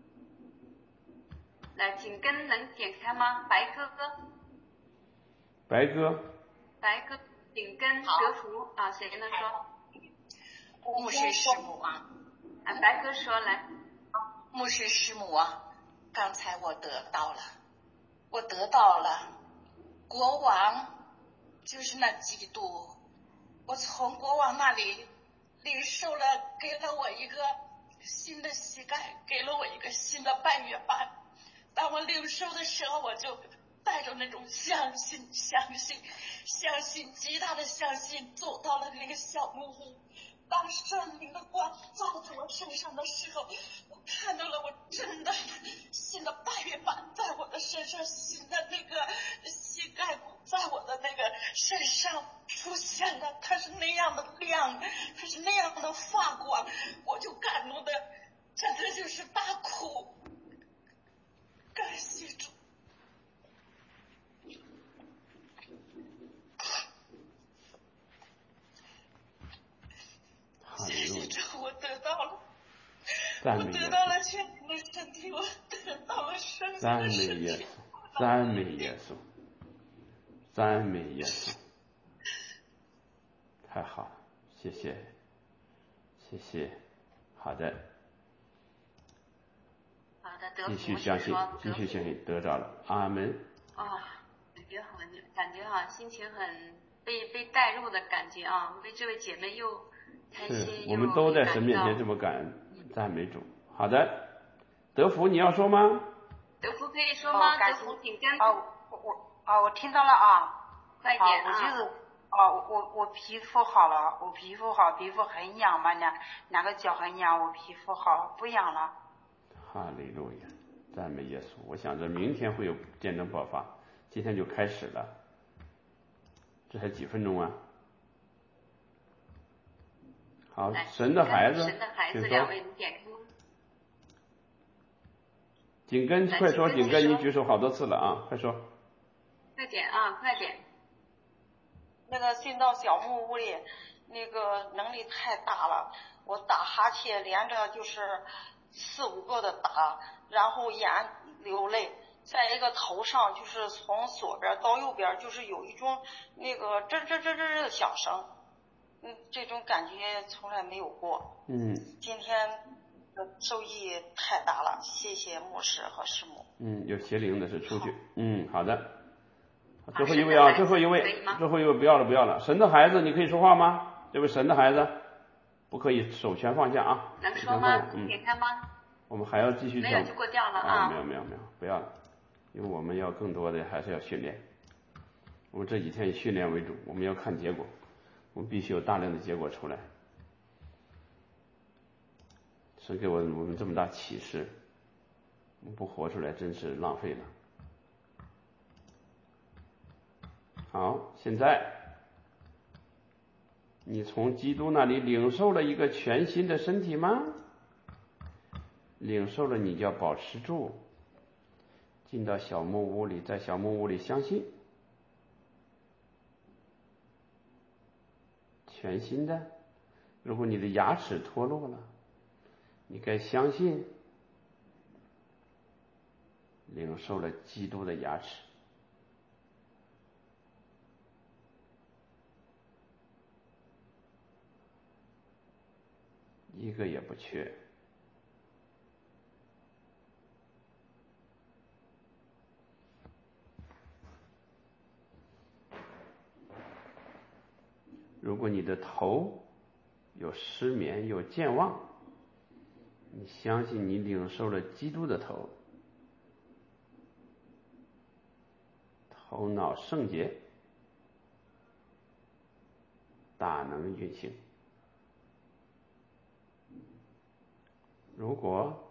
[SPEAKER 2] 来，紧跟能点开吗？白哥哥。
[SPEAKER 1] 白哥。
[SPEAKER 2] 白哥，紧跟德福啊，谁能说？
[SPEAKER 9] 牧师师母啊。
[SPEAKER 2] 啊，白哥说来，
[SPEAKER 9] 牧师师母啊，刚才我得到了，我得到了国王，就是那基督，我从国王那里领受了，给了我一个新的膝盖，给了我一个新的半月板。当我领受的时候，我就带着那种相信，相信，相信，极大的相信，走到了那个小木屋。当圣灵的光照在我身上的时候，我看到了我真的新的半月板在我的身上，新的那个膝盖骨在我的那个身上出现了，它是那样的亮，它是那样的发光，我就感动的真的就是大哭，感谢主。谢谢主，我得到了，我得到了全新的身体，我得到了生命的
[SPEAKER 1] 赞美
[SPEAKER 9] 身体。
[SPEAKER 1] 耶稣，赞美耶稣，赞美耶稣，太好了，谢谢，谢谢，好的，
[SPEAKER 2] 好的，德
[SPEAKER 1] 继续
[SPEAKER 2] 福
[SPEAKER 1] 相信，
[SPEAKER 2] 说，
[SPEAKER 1] 继续相信，得着了，阿门。
[SPEAKER 2] 啊，感觉很，感觉哈、啊，心情很被被带入的感觉啊，为这位姐妹又开心，
[SPEAKER 1] 我们都在神面前这么感恩赞美主。好的，德福你要说吗？
[SPEAKER 2] 德福可以说吗？
[SPEAKER 10] 哦、
[SPEAKER 2] 德福紧跟。
[SPEAKER 10] 哦，我我啊，我听到了啊。
[SPEAKER 2] 快点
[SPEAKER 10] 啊！我就是哦，我我皮肤好了，我皮肤好，皮肤很痒嘛，两两个脚很痒，我皮肤好了，不痒了。
[SPEAKER 1] 哈利路亚，赞美耶稣！我想着明天会有见证爆发，今天就开始了。这才几分钟啊！好，神的孩子，
[SPEAKER 2] 神的孩子，两位你点开。
[SPEAKER 1] 紧跟，快说，紧跟，你举手好多次了啊，快说。
[SPEAKER 2] 快点啊，快点。
[SPEAKER 10] 那个进到小木屋里，那个能力太大了，我打哈欠连着就是四五个的打，然后眼流泪，在一个头上就是从左边到右边就是有一种那个吱吱吱吱的响声，嗯，这种感觉从来没有过。
[SPEAKER 1] 嗯。
[SPEAKER 10] 今天的受益太大了，谢谢牧师和师母。
[SPEAKER 1] 嗯，有邪灵的是出去。嗯，好的。最后一位啊，最后一位，最后一位不要了，不要了。神的孩子，你可以说话吗？这位神的孩子，不可以手全放下啊。
[SPEAKER 2] 能说吗？
[SPEAKER 1] 嗯。
[SPEAKER 2] 点开吗？
[SPEAKER 1] 我们还要继续讲。
[SPEAKER 2] 没有就过掉了啊。
[SPEAKER 1] 啊，没有没有没有，不要了，因为我们要更多的还是要训练。我们这几天以训练为主，我们要看结果，我们必须有大量的结果出来。神给我我们这么大启示，我们不活出来真是浪费了。好，现在你从基督那里领受了一个全新的身体吗？领受了，你就要保持住，进到小木屋里，在小木屋里相信， 全新的。如果你的牙齿脱落了，你该相信领受了基督的牙齿。一个也不缺。如果你的头有失眠有健忘，你相信你领受了基督的头，头脑圣洁，大能运行。如果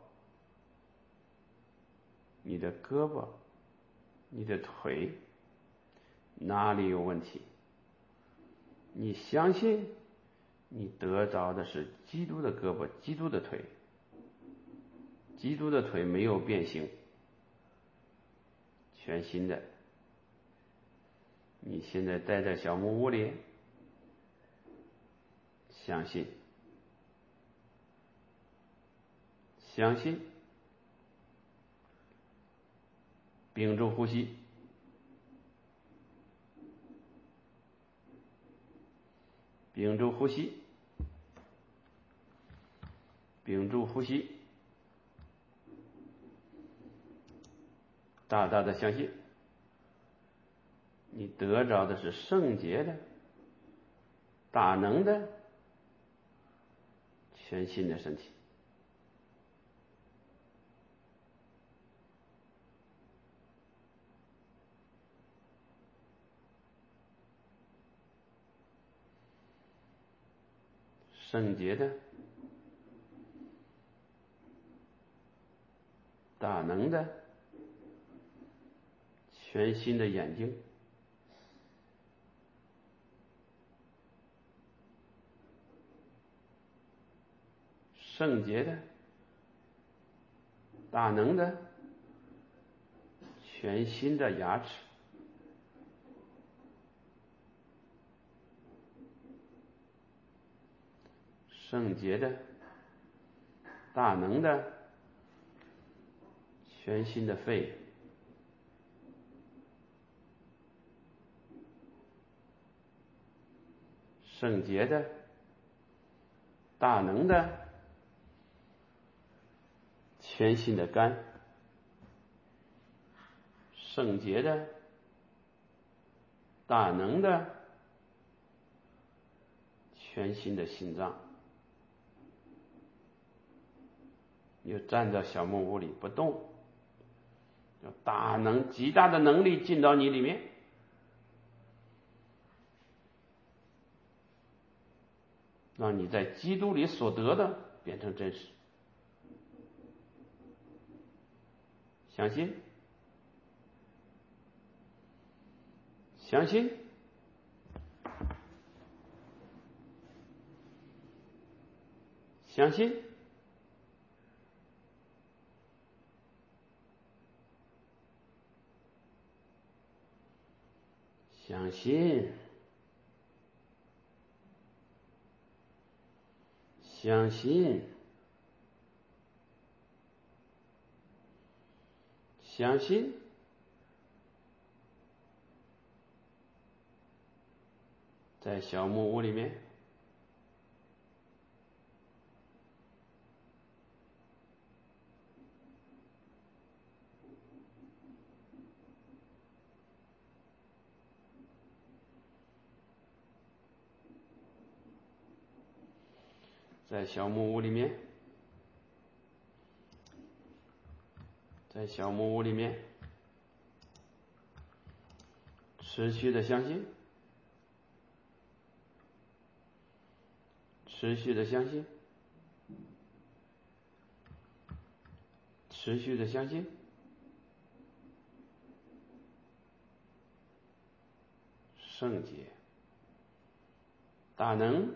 [SPEAKER 1] 你的胳膊你的腿哪里有问题，你相信你得着的是基督的胳膊基督的腿，基督的腿没有变形，全新的。你现在待在小木屋里，相信相信屏住呼吸，屏住呼吸，屏住呼吸，大大的相信你得着的是圣洁的大能的全新的身体。圣洁的大能的全新的眼睛，圣洁的大能的全新的牙齿，圣洁的大能的全新的肺，圣洁的大能的全新的肝，圣洁的大能的全新的心脏。你就站在小木屋里不动，有大能极大的能力进到你里面，让你在基督里所得的变成真实。相信相信相信相信相信相信在小木屋里面，在小木屋里面，在小木屋里面持续的相信，持续的相信，持续的相信，圣洁大能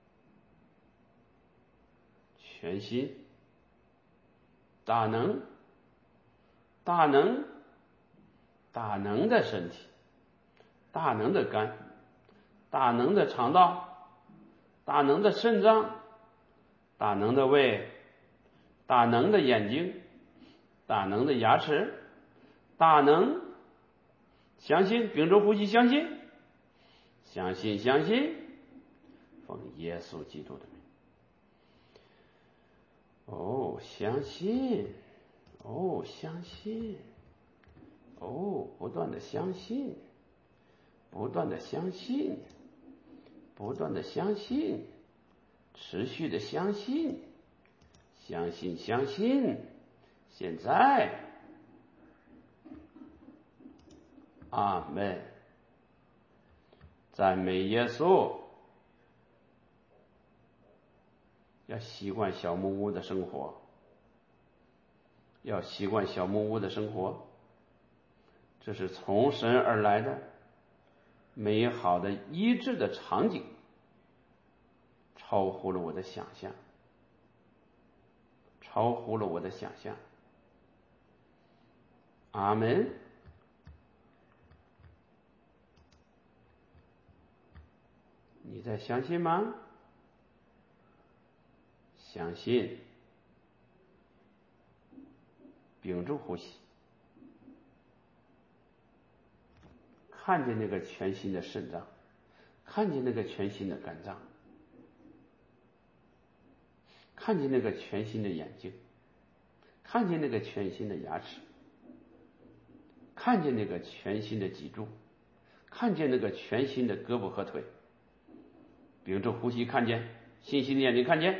[SPEAKER 1] 全新大能大能大能的身体，大能的肝，大能的肠道， 大能的肾脏，大能的胃，大能的眼睛，大能的牙齿，大能，相信，屏住呼吸，相信，相信，相信，奉耶稣基督的名。哦，相信，哦，相信，哦，不断的相信，不断的相信，不断的相信，持续的相信，相信，相信，现在，阿门，赞美耶稣。要习惯小木屋的生活，要习惯小木屋的生活，这是从神而来的美好的医治的场景，超乎了我的想象，超乎了我的想象。阿门。你在相信吗？相信，屏住呼吸，看见那个全新的肾脏，看见那个全新的肝脏，看见那个全新的眼睛，看见那个全新的牙齿，看见那个全新的脊柱，看见那个全新的胳膊和腿，屏住呼吸，看见，信心的眼睛看见。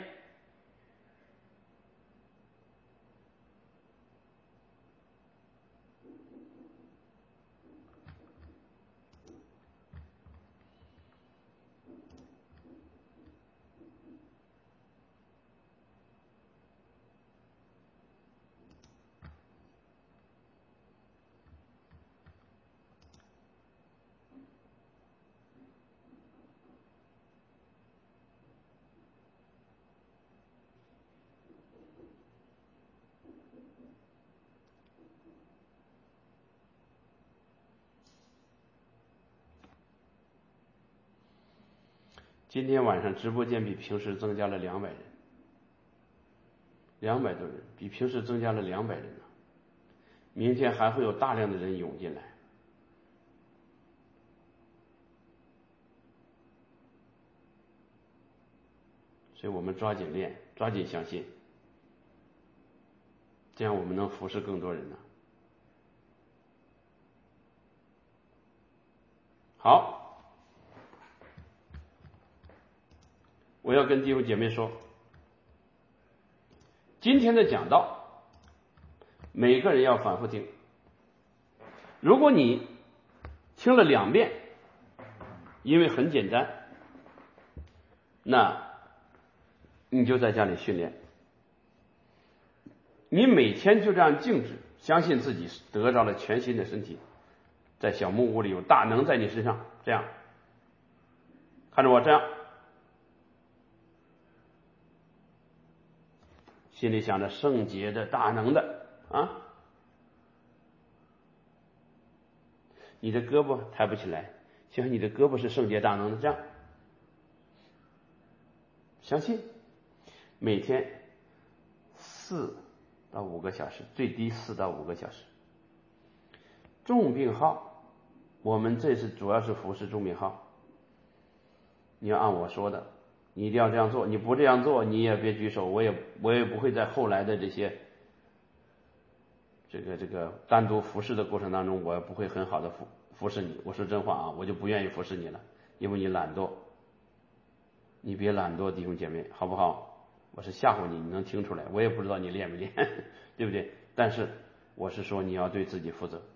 [SPEAKER 1] 今天晚上直播间比平时增加了两百人，两百多人，比平时增加了两百人呢。明天还会有大量的人涌进来，所以我们抓紧练，抓紧相信，这样我们能服侍更多人呢。好，我要跟弟兄姐妹说，今天的讲道每个人要反复听，如果你听了两遍，因为很简单，那你就在家里训练，你每天就这样静止，相信自己得到了全新的身体，在小木屋里有大能在你身上，这样看着我，这样心里想着圣洁的大能的啊，你的胳膊抬不起来，想想你的胳膊是圣洁大能的，这样相信每天四到五个小时，最低四到五个小时。重病号，我们这次主要是服侍重病号，你要按我说的，你一定要这样做，你不这样做你也别举手，我也我也不会在后来的这些这个这个单独服侍的过程当中，我也不会很好的服服侍你，我说真话啊，我就不愿意服侍你了，因为你懒惰，你别懒惰，弟兄姐妹，好不好？我是吓唬你，你能听出来，我也不知道你练没练，对不对？但是我是说你要对自己负责，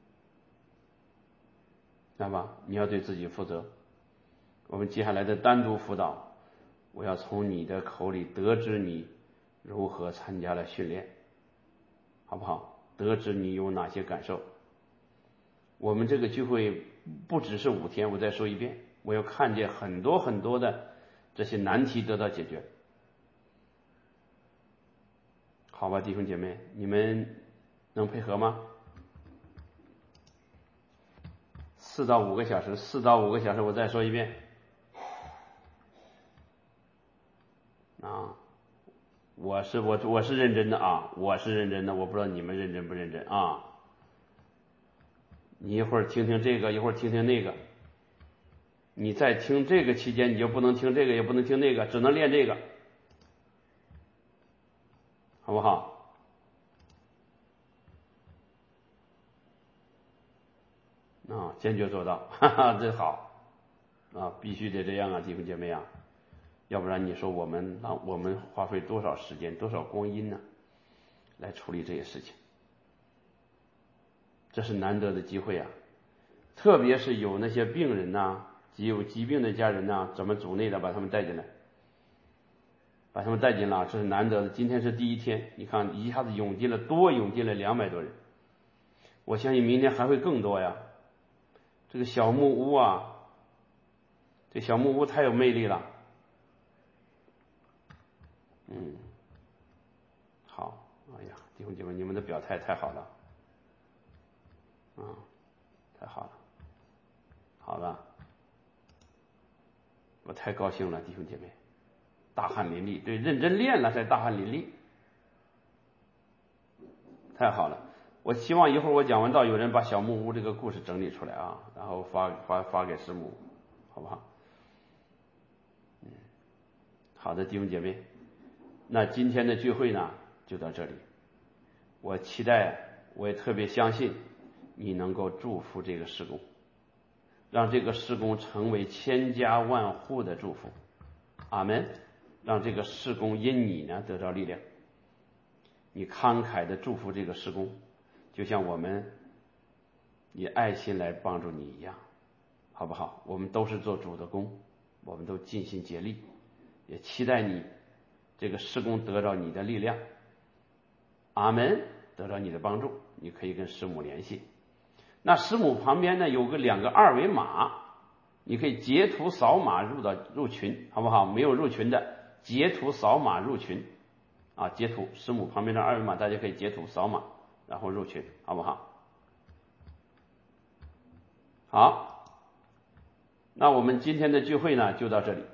[SPEAKER 1] 知道吧？你要对自己负责。我们接下来的单独辅导，我要从你的口里得知你如何参加了训练，好不好？得知你有哪些感受。我们这个聚会不只是五天，我再说一遍，我要看见很多很多的这些难题得到解决，好吧，弟兄姐妹，你们能配合吗？四到五个小时，四到五个小时，我再说一遍。 啊，我是我我是认真的啊，我是认真的，我不知道你们认真不认真啊。你一会儿听听这个，一会儿听听那个，你在听这个期间，你就不能听这个，也不能听那个，只能练这个，好不好？啊，坚决做到，哈哈，这好啊，必须得这样啊，弟兄姐妹啊，要不然你说我们那我们花费多少时间、多少光阴呢，来处理这些事情？这是难得的机会啊！特别是有那些病人呐、啊，及有疾病的家人呐、啊，咱们组内的把他们带进来，把他们带进来，这是难得的。今天是第一天，你看一下子涌进了多涌进了两百多人，我相信明天还会更多呀。这个小木屋啊，这小木屋太有魅力了。嗯，好，哎呀，弟兄姐妹，你们的表态太好了，啊、嗯，太好了，好了，我太高兴了，弟兄姐妹，大汗淋漓，对，认真练了才大汗淋漓，太好了。我希望一会儿我讲完道，有人把小木屋这个故事整理出来啊，然后发发发给师母，好不好？嗯，好的，弟兄姐妹，那今天的聚会呢就到这里。我期待，我也特别相信你能够祝福这个事工，让这个事工成为千家万户的祝福。阿门。让这个事工因你呢得到力量，你慷慨的祝福这个事工，就像我们以爱心来帮助你一样，好不好？我们都是做主的工，我们都尽心竭力，也期待你这个事工得到你的力量。阿门，得到你的帮助，你可以跟师母联系。那师母旁边呢有个两个二维码，你可以截图扫码入到入群，好不好？没有入群的，截图扫码入群啊，截图师母旁边的二维码，大家可以截图扫码，然后入群，好不好？好，那我们今天的聚会呢就到这里。